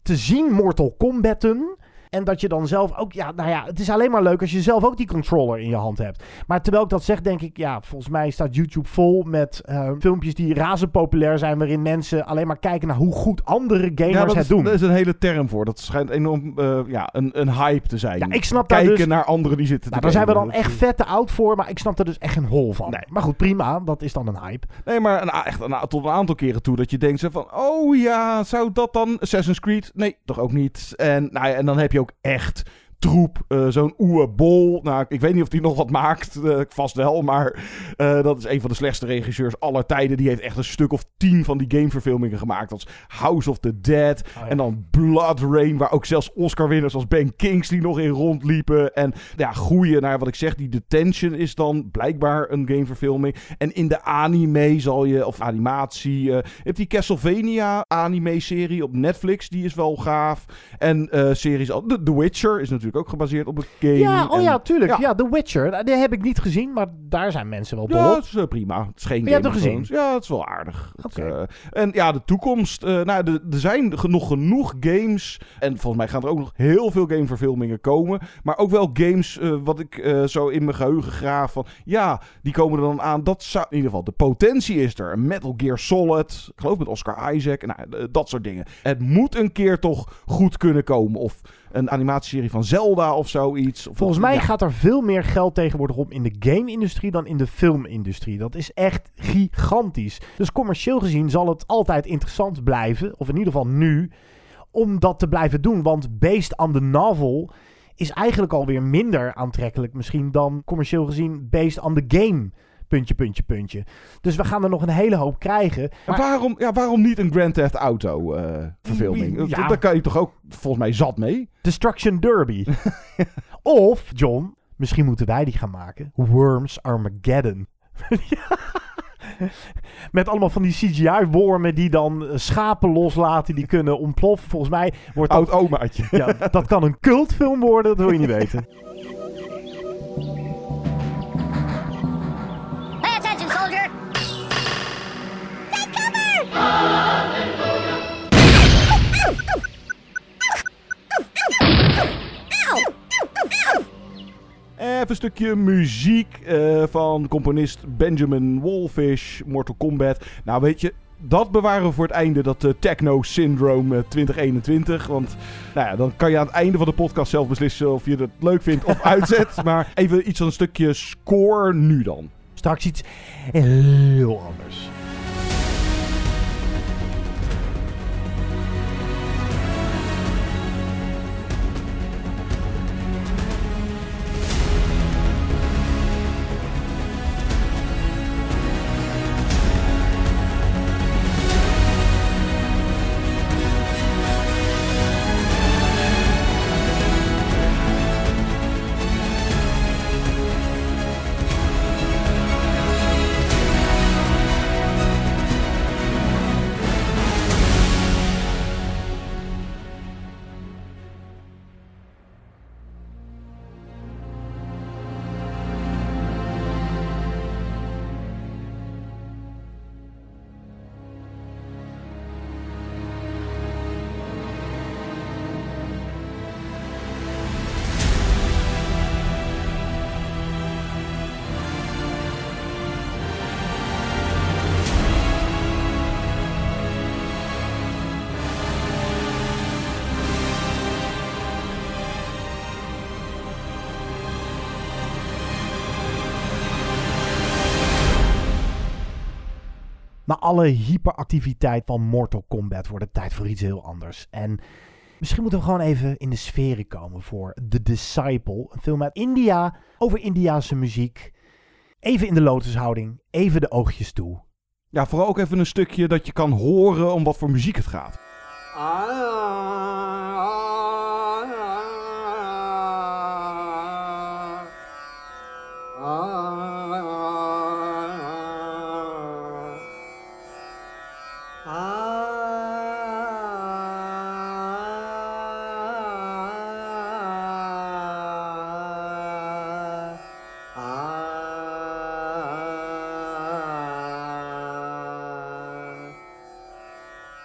te zien Mortal Kombatten. En dat je dan zelf ook... Ja, nou ja, het is alleen maar leuk als je zelf ook die controller in je hand hebt. Maar terwijl ik dat zeg, denk ik... Ja, volgens mij staat YouTube vol met uh, filmpjes die razend populair zijn... waarin mensen alleen maar kijken naar hoe goed andere gamers ja, dat het is, doen. Daar is een hele term voor. Dat schijnt enorm uh, ja, een, een hype te zijn. Ja, ik snap Kijken dus, naar anderen die zitten nou, te daar zijn we gamen. dan echt vet te oud voor... maar ik snap er dus echt geen hol van. Nee. Maar goed, prima. Dat is dan een hype. Nee, maar een, echt een, tot een aantal keren toe dat je denkt zo van... Oh ja, zou dat dan Assassin's Creed? Nee, toch ook niet. En, nou ja, en dan heb je ook echt... troep, uh, zo'n Uwe Boll. Nou, ik weet niet of die nog wat maakt. Uh, vast wel, maar uh, dat is een van de slechtste regisseurs aller tijden. Die heeft echt een stuk of tien van die gameverfilmingen gemaakt. Als House of the Dead. Oh, ja. En dan Blood Rain, waar ook zelfs Oscar-winners als Ben Kingsley nog in rondliepen. En ja, groeien naar wat ik zeg, die Detention is dan blijkbaar een gameverfilming. En in de anime zal je, of animatie, uh, je hebt die Castlevania anime-serie op Netflix. Die is wel gaaf. En uh, series als The, The Witcher is natuurlijk ook gebaseerd op een game. Ja, oh en, ja, tuurlijk. Ja. ja, The Witcher. Die heb ik niet gezien, maar daar zijn mensen wel dol ja, op. dat is uh, prima. Het is geen maar je hebt hem gezien? Ja, het is wel aardig. Okay. Uh, en ja, de toekomst. Uh, nou, de, er zijn nog genoeg games. En volgens mij gaan er ook nog heel veel gameverfilmingen komen. Maar ook wel games uh, wat ik uh, zo in mijn geheugen graaf van... Ja, die komen er dan aan. Dat zou, in ieder geval, de potentie is er. Metal Gear Solid. Ik geloof met Oscar Isaac. Nou, uh, dat soort dingen. Het moet een keer toch goed kunnen komen. Of... een animatieserie van Zelda of zoiets. Of Volgens wat, mij ja. gaat er veel meer geld tegenwoordig om in de game-industrie dan in de filmindustrie. Dat is echt gigantisch. Dus commercieel gezien zal het altijd interessant blijven, of in ieder geval nu, om dat te blijven doen. Want based on the novel is eigenlijk alweer minder aantrekkelijk misschien dan commercieel gezien based on the game. Puntje, puntje, puntje. Dus we gaan er nog een hele hoop krijgen. Maar waarom, ja, waarom niet een Grand Theft Auto uh, verfilming? Ja. Daar kan je toch ook volgens mij zat mee? Destruction Derby. Of, John, misschien moeten wij die gaan maken. Worms Armageddon. Met allemaal van die C G I-wormen die dan schapen loslaten. Die kunnen ontploffen. Volgens mij wordt dat... Oud omaatje. Ja, dat kan een cultfilm worden. Dat wil je niet weten. Even een stukje muziek uh, van componist Benjamin Wallfish, Mortal Kombat. Nou weet je, dat bewaren we voor het einde, dat uh, Techno Syndrome uh, twintig eenentwintig. Want nou ja, dan kan je aan het einde van de podcast zelf beslissen of je het leuk vindt of uitzet. Maar even iets van een stukje score nu dan. Straks iets heel anders. Na alle hyperactiviteit van Mortal Kombat wordt het tijd voor iets heel anders. En misschien moeten we gewoon even in de sferen komen voor The Disciple. Een film uit India over Indiase muziek. Even in de lotushouding, even de oogjes toe. Ja, vooral ook even een stukje dat je kan horen om wat voor muziek het gaat.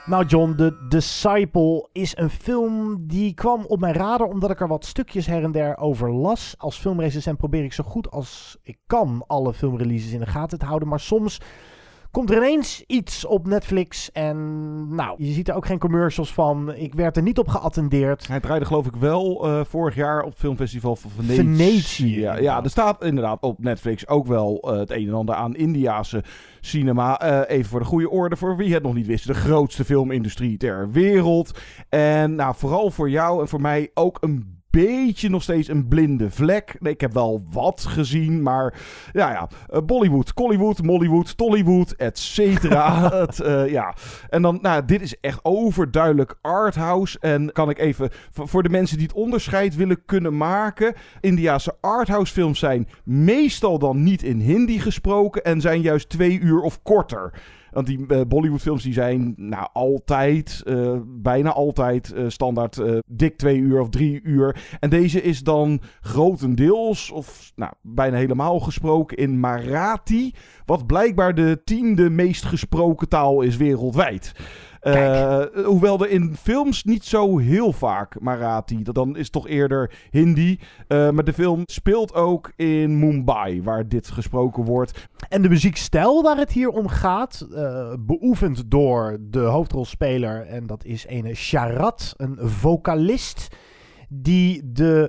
Nou John, The Disciple is een film die kwam op mijn radar omdat ik er wat stukjes her en der over las. Als filmrecensent probeer ik zo goed als ik kan alle filmreleases in de gaten te houden. Maar soms komt er ineens iets op Netflix en nou, je ziet er ook geen commercials van. Ik werd er niet op geattendeerd. Hij draaide geloof ik wel uh, vorig jaar op het filmfestival van Venetië. Venetië. Ja, ja, er staat inderdaad op Netflix ook wel uh, het een en ander aan Indiase cinema. Uh, even voor de goede orde, voor wie het nog niet wist. De grootste filmindustrie ter wereld. En nou, vooral voor jou en voor mij ook een beetje nog steeds een blinde vlek. Nee, ik heb wel wat gezien, maar ja, ja. Uh, Bollywood, Collywood, Mollywood, Tollywood, et cetera. het, uh, ja. En dan, nou, dit is echt overduidelijk arthouse. En kan ik even, v- voor de mensen die het onderscheid willen kunnen maken. Indiase arthouse films zijn meestal dan niet in Hindi gesproken en zijn juist twee uur of korter. Want die uh, Bollywoodfilms die zijn nou altijd, uh, bijna altijd uh, standaard uh, dik twee uur of drie uur. En deze is dan grotendeels of nou, bijna helemaal gesproken in Marathi. Wat blijkbaar de tiende meest gesproken taal is wereldwijd. Uh, hoewel er in films niet zo heel vaak Marathi, dan is het toch eerder Hindi. Uh, maar de film speelt ook in Mumbai, waar dit gesproken wordt. En de muziekstijl waar het hier om gaat, uh, beoefend door de hoofdrolspeler, en dat is ene Sharat, een vocalist die de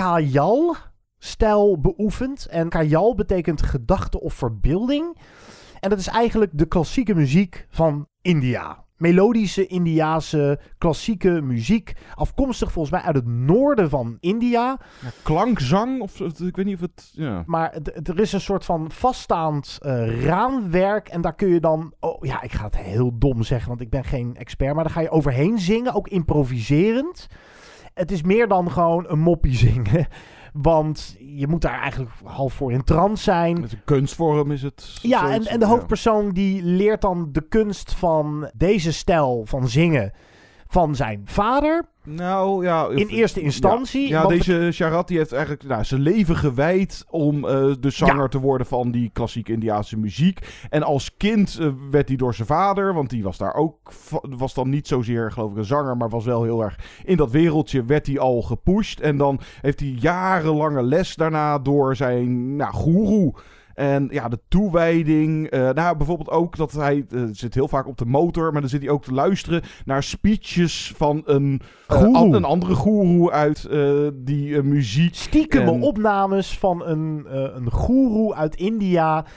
Kajal-stijl beoefent. En Kajal betekent gedachte of verbeelding. En dat is eigenlijk de klassieke muziek van India. Melodische Indiase klassieke muziek. Afkomstig volgens mij uit het noorden van India. Ja, klankzang, of ik weet niet of het... Ja. Maar d- er is een soort van vaststaand uh, raamwerk. En daar kun je dan... Oh ja, ik ga het heel dom zeggen, want ik ben geen expert. Maar daar ga je overheen zingen, ook improviserend. Het is meer dan gewoon een moppie zingen. Want je moet daar eigenlijk half voor in trance zijn. Met een kunstvorm is het. Ja, en, en de hoofdpersoon die leert dan de kunst van deze stijl van zingen van zijn vader. Nou ja, in eerste instantie. Ja, ja deze Sharat die heeft eigenlijk nou, zijn leven gewijd om uh, de zanger ja. te worden van die klassieke Indiase muziek. En als kind uh, werd hij door zijn vader, want die was daar ook, was dan niet zozeer geloof ik een zanger, maar was wel heel erg in dat wereldje, werd hij al gepusht. En dan heeft hij jarenlange les daarna door zijn nou, goeroe. En ja, de toewijding. Uh, nou, bijvoorbeeld ook dat hij uh, zit heel vaak op de motor. Maar dan zit hij ook te luisteren naar speeches van een, uh, an, een andere goeroe uit uh, die uh, muziek. Stiekeme en... opnames van een, uh, een goeroe uit India.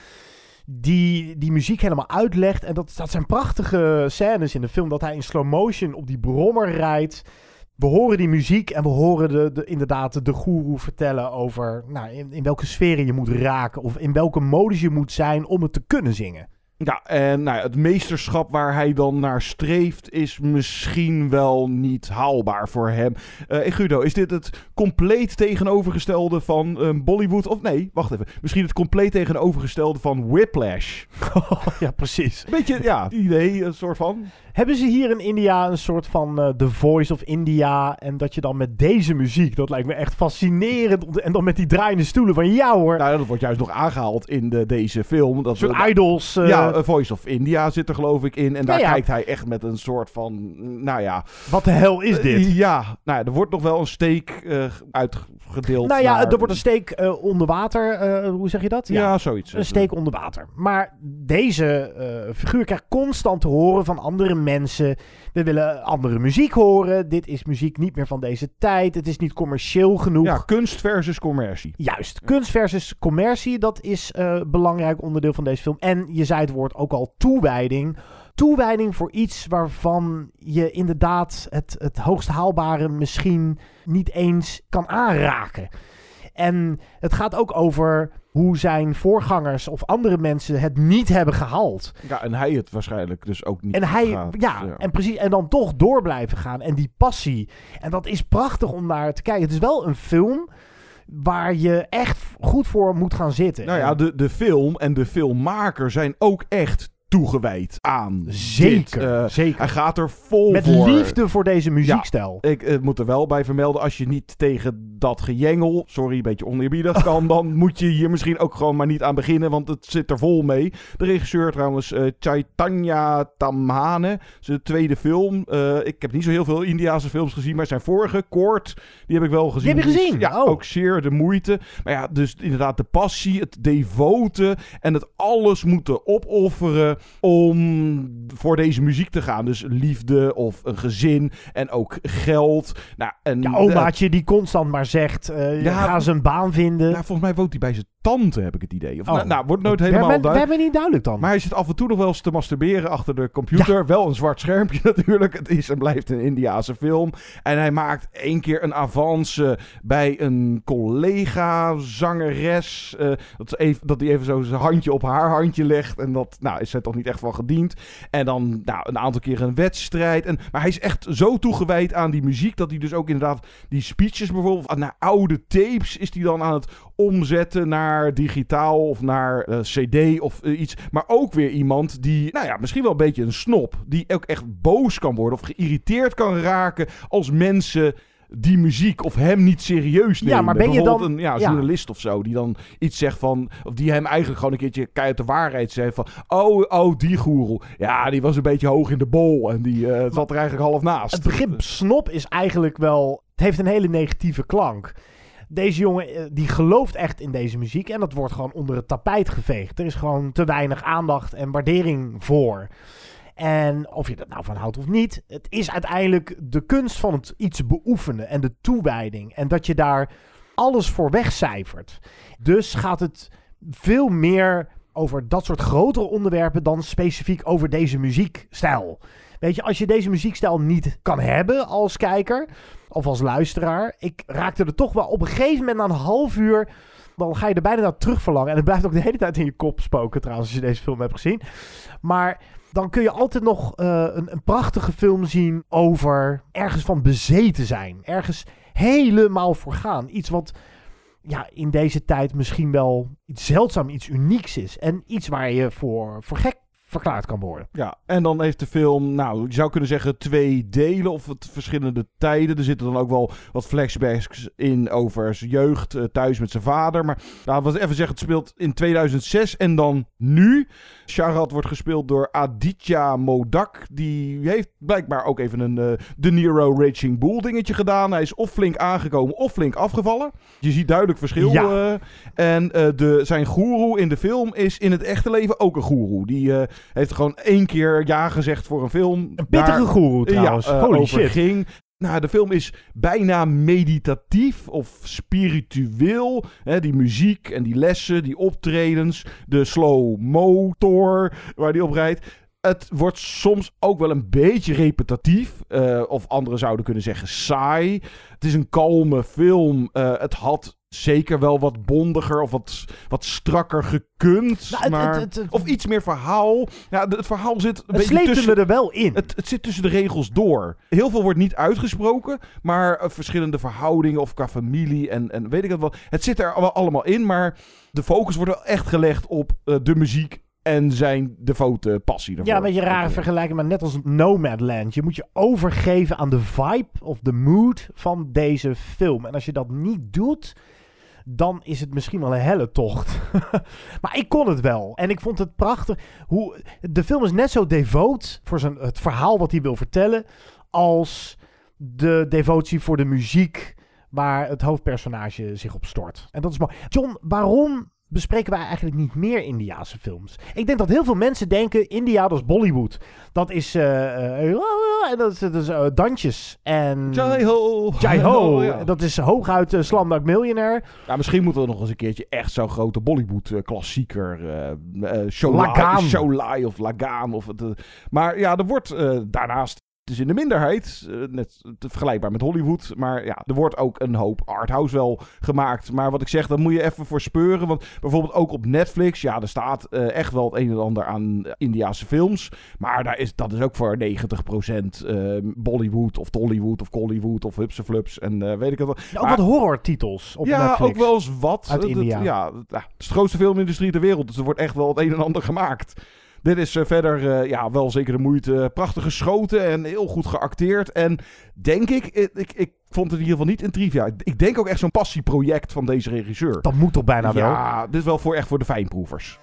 Die die muziek helemaal uitlegt. En dat, dat zijn prachtige scènes in de film. Dat hij in slow motion op die brommer rijdt. We horen die muziek en we horen de, de, inderdaad de goeroe vertellen over nou, in, in welke sferen je moet raken of in welke modus je moet zijn om het te kunnen zingen. Ja, en nou, het meesterschap waar hij dan naar streeft is misschien wel niet haalbaar voor hem. Uh, Guido, is dit het compleet tegenovergestelde van um, Bollywood? Of nee, wacht even. Misschien het compleet tegenovergestelde van Whiplash. Ja, precies. Beetje, ja, idee, een soort van. Hebben ze hier in India een soort van uh, The Voice of India en dat je dan met deze muziek, dat lijkt me echt fascinerend. En dan met die draaiende stoelen van ja hoor. Nou, dat wordt juist nog aangehaald in de, deze film. Dat soort we, idols. Uh, ja, A Voice of India zit er geloof ik in. En daar ja, ja. kijkt hij echt met een soort van, nou ja. Wat de hel is dit? Uh, ja, nou ja, er wordt nog wel een steek uh, uitgedeeld. Nou ja, naar... er wordt een steek uh, onder water. Uh, hoe zeg je dat? Ja, ja zoiets. Een steek onder water. Maar deze uh, figuur krijgt constant te horen van andere mensen. We willen andere muziek horen. Dit is muziek niet meer van deze tijd. Het is niet commercieel genoeg. Ja, kunst versus commercie. Juist. Kunst versus commercie. Dat is een uh, belangrijk onderdeel van deze film. En je zei het woord ook al, toewijding. Toewijding voor iets waarvan je inderdaad het, het hoogst haalbare misschien niet eens kan aanraken. En het gaat ook over hoe zijn voorgangers of andere mensen het niet hebben gehaald. Ja, en hij het waarschijnlijk dus ook niet en hij, gaat. Ja, ja, en precies. En dan toch door blijven gaan. En die passie. En dat is prachtig om naar te kijken. Het is wel een film waar je echt goed voor moet gaan zitten. Nou ja, de, de film en de filmmaker zijn ook echt toegewijd aan. Zeker, dit. Uh, zeker. Hij gaat er vol Met voor. liefde voor deze muziekstijl. Ja, ik uh, moet er wel bij vermelden, als je niet tegen dat gejengel, sorry, een beetje oneerbiedig kan, dan moet je hier misschien ook gewoon maar niet aan beginnen, want het zit er vol mee. De regisseur trouwens, uh, Chaitanya Tamhane, zijn tweede film. Uh, ik heb niet zo heel veel Indiase films gezien, maar zijn vorige, Kort, die heb ik wel gezien. Die heb je gezien? Dus, ja, oh. ook zeer de moeite. Maar ja, dus inderdaad de passie, het devote en het alles moeten opofferen om voor deze muziek te gaan. Dus liefde of een gezin en ook geld. Nou, en ja, omaatje die constant maar zegt, uh, ja, ga zijn baan vinden. Nou, volgens mij woont hij bij zijn tante, heb ik het idee. Of, oh. nou, nou, wordt nooit helemaal we hebben, duidelijk. We hebben niet duidelijk dan. Maar hij zit af en toe nog wel eens te masturberen achter de computer. Ja. Wel een zwart schermpje natuurlijk. Het is en blijft een Indiase film. En hij maakt één keer een avance bij een collega-zangeres. Uh, dat, even, dat hij even zo zijn handje op haar handje legt. En dat nou, is hij toch niet echt van gediend. En dan nou, een aantal keer een wedstrijd. En, maar hij is echt zo toegewijd aan die muziek dat hij dus ook inderdaad die speeches bijvoorbeeld naar oude tapes is hij dan aan het omzetten naar digitaal of naar uh, cd of uh, iets. Maar ook weer iemand die, nou ja, misschien wel een beetje een snop. Die ook echt boos kan worden of geïrriteerd kan raken als mensen die muziek of hem niet serieus nemen. Ja, maar ben je dan een ja, journalist ja. of zo die dan iets zegt van, of die hem eigenlijk gewoon een keertje keihard de waarheid zegt van, oh, oh, die goeroe. Ja, die was een beetje hoog in de bol en die uh, zat er eigenlijk half naast. Het begrip snop is eigenlijk wel, het heeft een hele negatieve klank. Deze jongen, die gelooft echt in deze muziek en dat wordt gewoon onder het tapijt geveegd. Er is gewoon te weinig aandacht en waardering voor. En of je er nou van houdt of niet, het is uiteindelijk de kunst van het iets beoefenen en de toewijding. En dat je daar alles voor wegcijfert. Dus gaat het veel meer over dat soort grotere onderwerpen dan specifiek over deze muziekstijl. Weet je, als je deze muziekstijl niet kan hebben als kijker of als luisteraar. Ik raakte er toch wel op een gegeven moment na een half uur, dan ga je er bijna naar terug verlangen. En het blijft ook de hele tijd in je kop spoken trouwens, als je deze film hebt gezien. Maar dan kun je altijd nog uh, een, een prachtige film zien over ergens van bezeten zijn. Ergens helemaal voor gaan. Iets wat ja, in deze tijd misschien wel iets zeldzaam, iets unieks is. En iets waar je voor, voor gek verklaard kan worden. Ja, en dan heeft de film, nou, je zou kunnen zeggen twee delen of het verschillende tijden. Er zitten dan ook wel wat flashbacks in over zijn jeugd, uh, thuis met zijn vader. Maar laten we even zeggen, het speelt in tweeduizend zes en dan nu. Sharat wordt gespeeld door Aditya Modak. Die heeft blijkbaar ook even een uh, De Niro Raging Bull dingetje gedaan. Hij is of flink aangekomen of flink afgevallen. Je ziet duidelijk verschil. Ja. Uh, en uh, de, zijn goeroe in de film is in het echte leven ook een goeroe. Die uh, heeft gewoon één keer ja gezegd voor een film. Een pittige goeroe trouwens. Ja, uh, Holy over shit. ging. Nou, de film is bijna meditatief of spiritueel. Hè, die muziek en die lessen, die optredens, de slow motor waar die op rijdt. Het wordt soms ook wel een beetje repetitief. Uh, of anderen zouden kunnen zeggen saai. Het is een kalme film. Uh, het had zeker wel wat bondiger of wat, wat strakker gekund. Nou, het, maar, het, het, het, of iets meer verhaal. Ja, het verhaal zit een het beetje sleepte tussen... me er wel in. Het, het zit tussen de regels door. Heel veel wordt niet uitgesproken. Maar uh, verschillende verhoudingen of qua familie en, en weet ik het wel. Het zit er wel allemaal in. Maar de focus wordt wel echt gelegd op uh, de muziek en zijn devote passie ervoor. Ja, een beetje rare vergelijking, maar net als Nomadland. Je moet je overgeven aan de vibe of de mood van deze film. En als je dat niet doet, dan is het misschien wel een helle tocht. Maar ik kon het wel. En ik vond het prachtig. Hoe, de film is net zo devoot voor zijn, het verhaal wat hij wil vertellen, als de devotie voor de muziek waar het hoofdpersonage zich op stort. En dat is mooi. John, waarom bespreken wij eigenlijk niet meer Indiase films? Ik denk dat heel veel mensen denken, India, dat is Bollywood. Dat is uh, uh, en dat is, dat is uh, dansjes. En Jai ho. Jai ho. Ja. Dat is hooguit uh, Slumdog Millionaire. Ja, misschien moeten we nog eens een keertje echt zo'n grote Bollywood uh, klassieker uh, uh, Lagaan. Sholai of Lagaan. Of het, uh, maar ja, er wordt uh, daarnaast, het is in de minderheid, uh, net te vergelijkbaar met Hollywood. Maar ja, er wordt ook een hoop arthouse wel gemaakt. Maar wat ik zeg, daar moet je even voor speuren. Want bijvoorbeeld ook op Netflix, ja, er staat uh, echt wel het een en ander aan Indiase films. Maar daar is, dat is ook voor negentig procent uh, Bollywood of Tollywood of Collywood of Hupseflups en uh, weet ik het wel. Ja, ook maar, wat horrortitels op ja, Netflix. Ja, ook wel eens wat. Uit uh, India. Dat, ja, het is de grootste filmindustrie ter wereld. Dus er wordt echt wel het een en ander gemaakt. Dit is uh, verder uh, ja, wel zeker de moeite. Prachtig geschoten en heel goed geacteerd. En denk ik, ik, ik, ik vond het in ieder geval niet een trivia. Ik denk ook echt zo'n passieproject van deze regisseur. Dat moet toch bijna wel? Ja, dit is wel voor, echt voor de fijnproevers.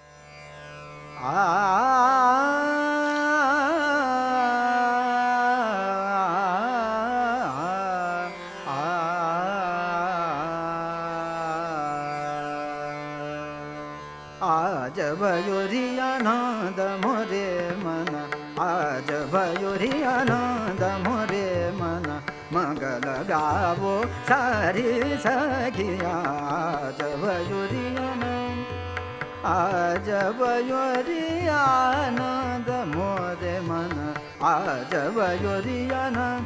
आज भयो रि आनन्द मोरे मन आज भयो रि आनन्द मोरे मन मङ्गल गावो सारी सखिया आज भयो रि आनन्द आज भयो रि आनन्द मोरे मन आज भयो रि आनन्द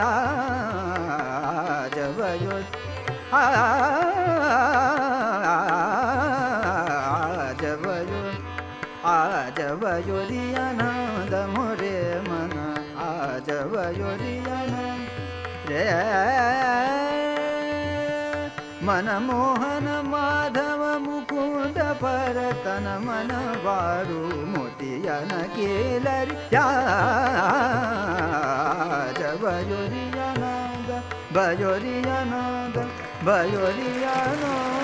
आज भयो आज भयो रि आनन्द मोरे मन आज भयो रि आनन्द रे मनमोहन माधव मुकुन्द परतन मन बारु मोतियन केलरि आज भयो रि आनन्द भयो रि आनन्द भयो रि आनन्द.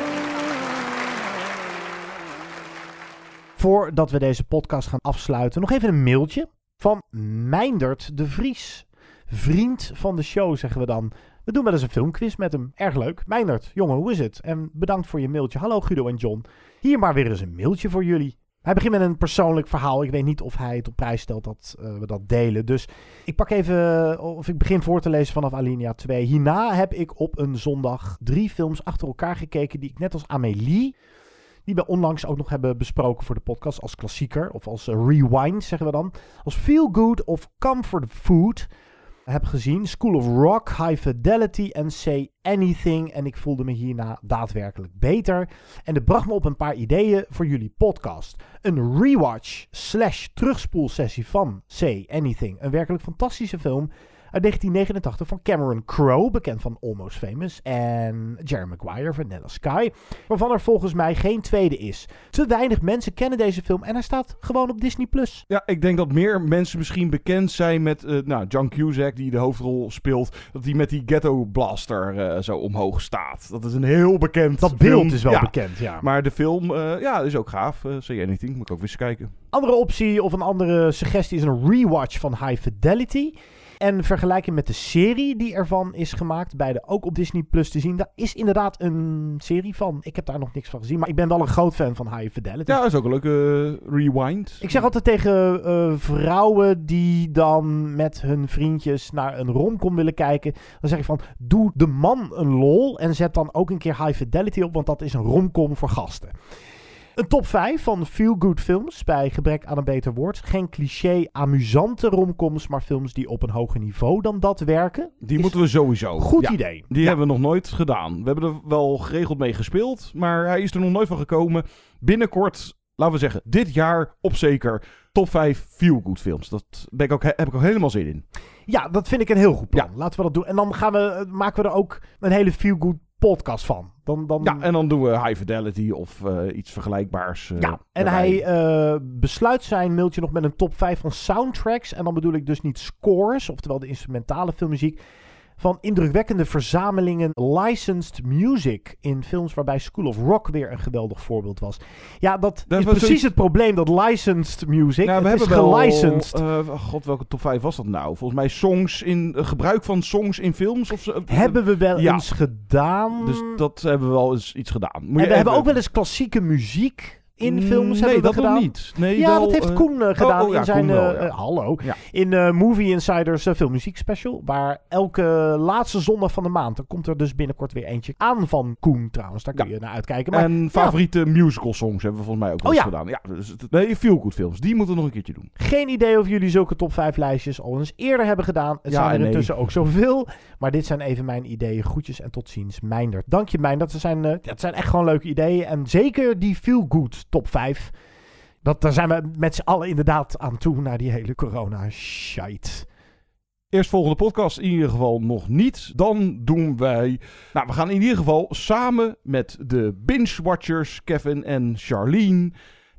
Voordat we deze podcast gaan afsluiten, nog even een mailtje van Meindert de Vries. Vriend van de show, zeggen we dan. We doen wel eens een filmquiz met hem. Erg leuk. Meindert, jongen, hoe is het? En bedankt voor je mailtje. Hallo Guido en John. Hier maar weer eens een mailtje voor jullie. Hij begint met een persoonlijk verhaal. Ik weet niet of hij het op prijs stelt dat uh, we dat delen. Dus ik pak even, of ik begin voor te lezen vanaf alinea twee. Hierna heb ik op een zondag drie films achter elkaar gekeken die ik net als Amélie, die we onlangs ook nog hebben besproken voor de podcast als klassieker. Of als uh, rewind, zeggen we dan. Als feel good of comfort food heb gezien. School of Rock, High Fidelity en Say Anything. En ik voelde me hierna daadwerkelijk beter. En dat bracht me op een paar ideeën voor jullie podcast. Een rewatch slash terugspoelsessie van Say Anything. Een werkelijk fantastische film uit negentien negenentachtig van Cameron Crowe, bekend van Almost Famous, en Jerry Maguire, Vanilla Sky, waarvan er volgens mij geen tweede is. Te weinig mensen kennen deze film en hij staat gewoon op Disney plus. Ja, ik denk dat meer mensen misschien bekend zijn met uh, nou, John Cusack, die de hoofdrol speelt, dat hij met die Ghetto Blaster uh, zo omhoog staat. Dat is een heel bekend Dat film. beeld is wel ja. bekend, ja. Maar de film, uh, ja, is ook gaaf. Uh, Say Anything, moet ik ook weer eens kijken. Andere optie of een andere suggestie is een rewatch van High Fidelity. En vergelijken met de serie die ervan is gemaakt, beide ook op Disney plus te zien. Daar is inderdaad een serie van. Ik heb daar nog niks van gezien, maar ik ben wel een groot fan van High Fidelity. Ja, dat is ook een leuke uh, rewind. Ik zeg altijd tegen uh, vrouwen die dan met hun vriendjes naar een romcom willen kijken, dan zeg ik van, doe de man een lol en zet dan ook een keer High Fidelity op, want dat is een romcom voor gasten. Een top vijf van feel-good films, bij gebrek aan een beter woord. Geen cliché amusante romcoms, maar films die op een hoger niveau dan dat werken. Die is moeten we sowieso. Goed ja, idee. Die ja. hebben we nog nooit gedaan. We hebben er wel geregeld mee gespeeld, maar hij is er nog nooit van gekomen. Binnenkort, laten we zeggen, dit jaar op zeker top vijf feel-good films. Dat ben ik ook, heb ik ook helemaal zin in. Ja, dat vind ik een heel goed plan. Ja. Laten we dat doen. En dan gaan we, maken we er ook een hele feel-good podcast van. Dan, dan... Ja, en dan doen we High Fidelity of uh, iets vergelijkbaars. Uh, ja, en erbij. hij uh, besluit zijn mailtje nog met een top vijf van soundtracks. En dan bedoel ik dus niet scores, oftewel de instrumentale filmmuziek, van indrukwekkende verzamelingen licensed music in films waarbij School of Rock weer een geweldig voorbeeld was. Ja, dat, dat is precies zoiets... het probleem, dat licensed music. Nou, we het hebben is wel, gelicensed. Uh, oh God, welke top vijf was dat nou? Volgens mij songs in, uh, gebruik van songs in films. Of zo. Hebben we wel ja. eens gedaan. Dus dat hebben we wel eens iets gedaan. Moet en we even... hebben ook wel eens klassieke muziek in films nee, hebben we dat gedaan. nog niet. Nee, ja, wel, dat heeft Koen uh, gedaan oh, oh, ja, in zijn Koen wel, uh, ja. uh, hallo Ja. in uh, Movie Insiders uh, filmmuziek special, waar elke laatste zondag van de maand, er komt er dus binnenkort weer eentje aan van Koen trouwens, daar kun ja. je naar uitkijken. Maar, en favoriete ja. musical songs hebben we volgens mij ook wel oh, eens ja. gedaan. Ja, dus het, nee, feel good films, die moeten we nog een keertje doen. Geen idee of jullie zulke top vijf lijstjes al eens eerder hebben gedaan. Het ja, zijn er nee. intussen ook zoveel, maar dit zijn even mijn ideeën. Groetjes en tot ziens, Meindert. Dank je, Meindert. Dat zijn, uh, dat zijn echt gewoon leuke ideeën en zeker die feel good top vijf. Dat, daar zijn we met z'n allen inderdaad aan toe naar die hele corona-shite. Eerstvolgende podcast in ieder geval nog niet. Dan doen wij... Nou, we gaan in ieder geval samen met de binge-watchers Kevin en Charlene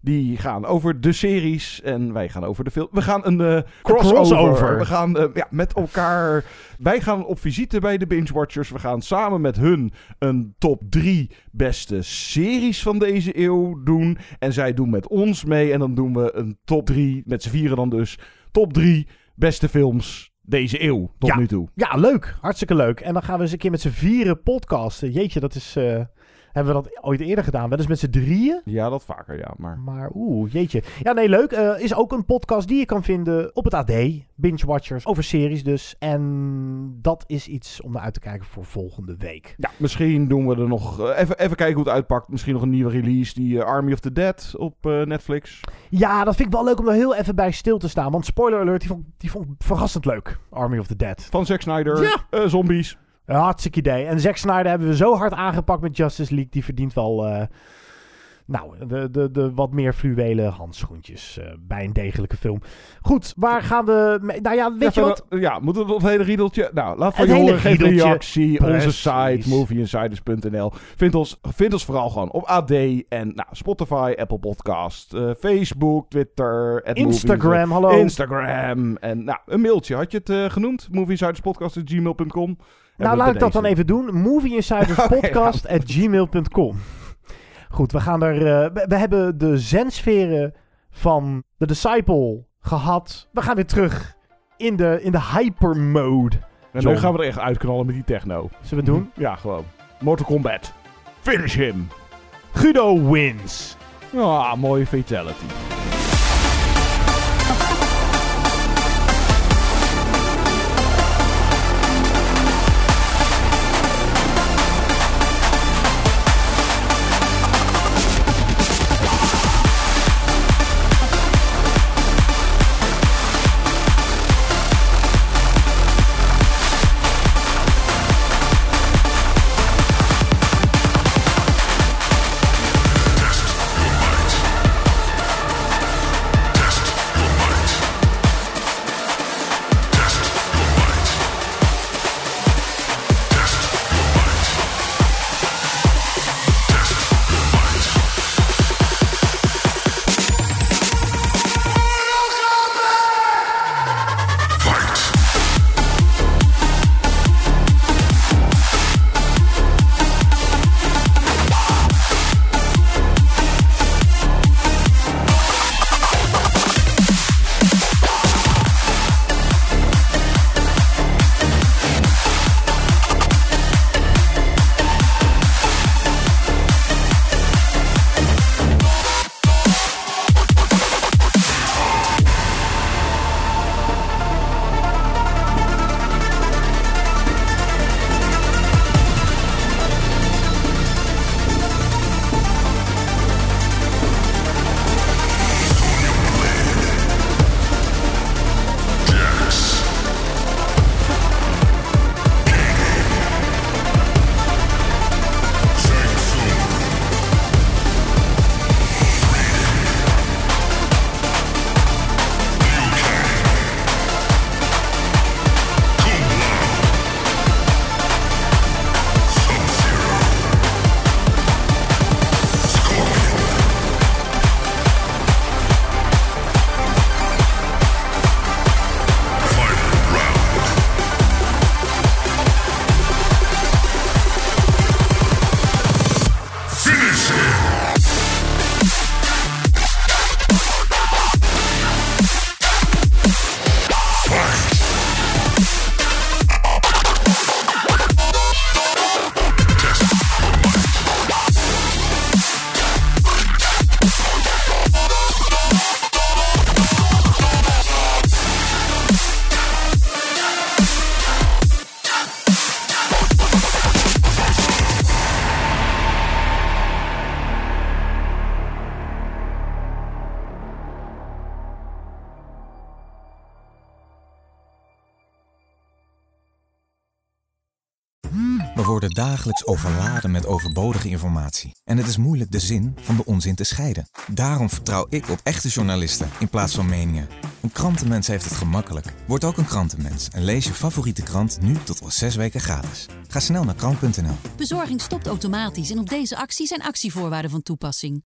Die gaan over de series en wij gaan over de film. We gaan een uh, crossover. crossover. We gaan uh, ja, met elkaar... Wij gaan op visite bij de Binge Watchers. We gaan samen met hun een top drie beste series van deze eeuw doen. En zij doen met ons mee. En dan doen we een top drie, met z'n vieren dan dus, top drie beste films deze eeuw tot ja, nu toe. Ja, leuk. Hartstikke leuk. En dan gaan we eens een keer met z'n vieren podcasten. Jeetje, dat is... Uh... Hebben we dat ooit eerder gedaan? Wel eens met z'n drieën? Ja, dat vaker, ja. Maar, maar oeh, jeetje. Ja, nee, leuk. Uh, is ook een podcast die je kan vinden op het A D. Binge Watchers. Over series dus. En dat is iets om naar uit te kijken voor volgende week. Ja, misschien doen we er nog... Uh, even, even kijken hoe het uitpakt. Misschien nog een nieuwe release. Die uh, Army of the Dead op uh, Netflix. Ja, dat vind ik wel leuk om er heel even bij stil te staan. Want spoiler alert, die vond, die vond ik verrassend leuk. Army of the Dead. Van Zack Snyder. Ja. Uh, zombies. Een hartstikke idee. En Zack Snyder hebben we zo hard aangepakt met Justice League. Die verdient wel uh, nou, de, de, de wat meer fluwelen handschoentjes uh, bij een degelijke film. Goed, waar gaan we... Mee? Nou ja, weet ja, je wat? Ja, moeten we op het hele riedeltje... Nou, laat van het je horen. Geef een riedeltje. reactie. Precies. Onze site, movie insiders punt n l. Vind ons, vind ons vooral gewoon op A D en nou, Spotify, Apple Podcast, uh, Facebook, Twitter, Instagram, movies, hallo. Instagram. En nou, een mailtje. Had je het uh, genoemd? movieinsiderspodcast at gmail punt com. Nou, laat ik dat dan even doen. movieinsiderspodcast at gmail punt com. Goed, we gaan er... Uh, we, we hebben de zensferen van The Disciple gehad. We gaan weer terug in de, in de hypermode. En nu gaan we er echt uitknallen met die techno. Zullen we het doen? Ja, gewoon. Mortal Kombat. Finish him. Guido wins. Ah, mooie fatality. We worden dagelijks overladen met overbodige informatie. En het is moeilijk de zin van de onzin te scheiden. Daarom vertrouw ik op echte journalisten in plaats van meningen. Een krantenmens heeft het gemakkelijk. Word ook een krantenmens en lees je favoriete krant nu tot wel zes weken gratis. Ga snel naar krant punt n l. Bezorging stopt automatisch en op deze actie zijn actievoorwaarden van toepassing.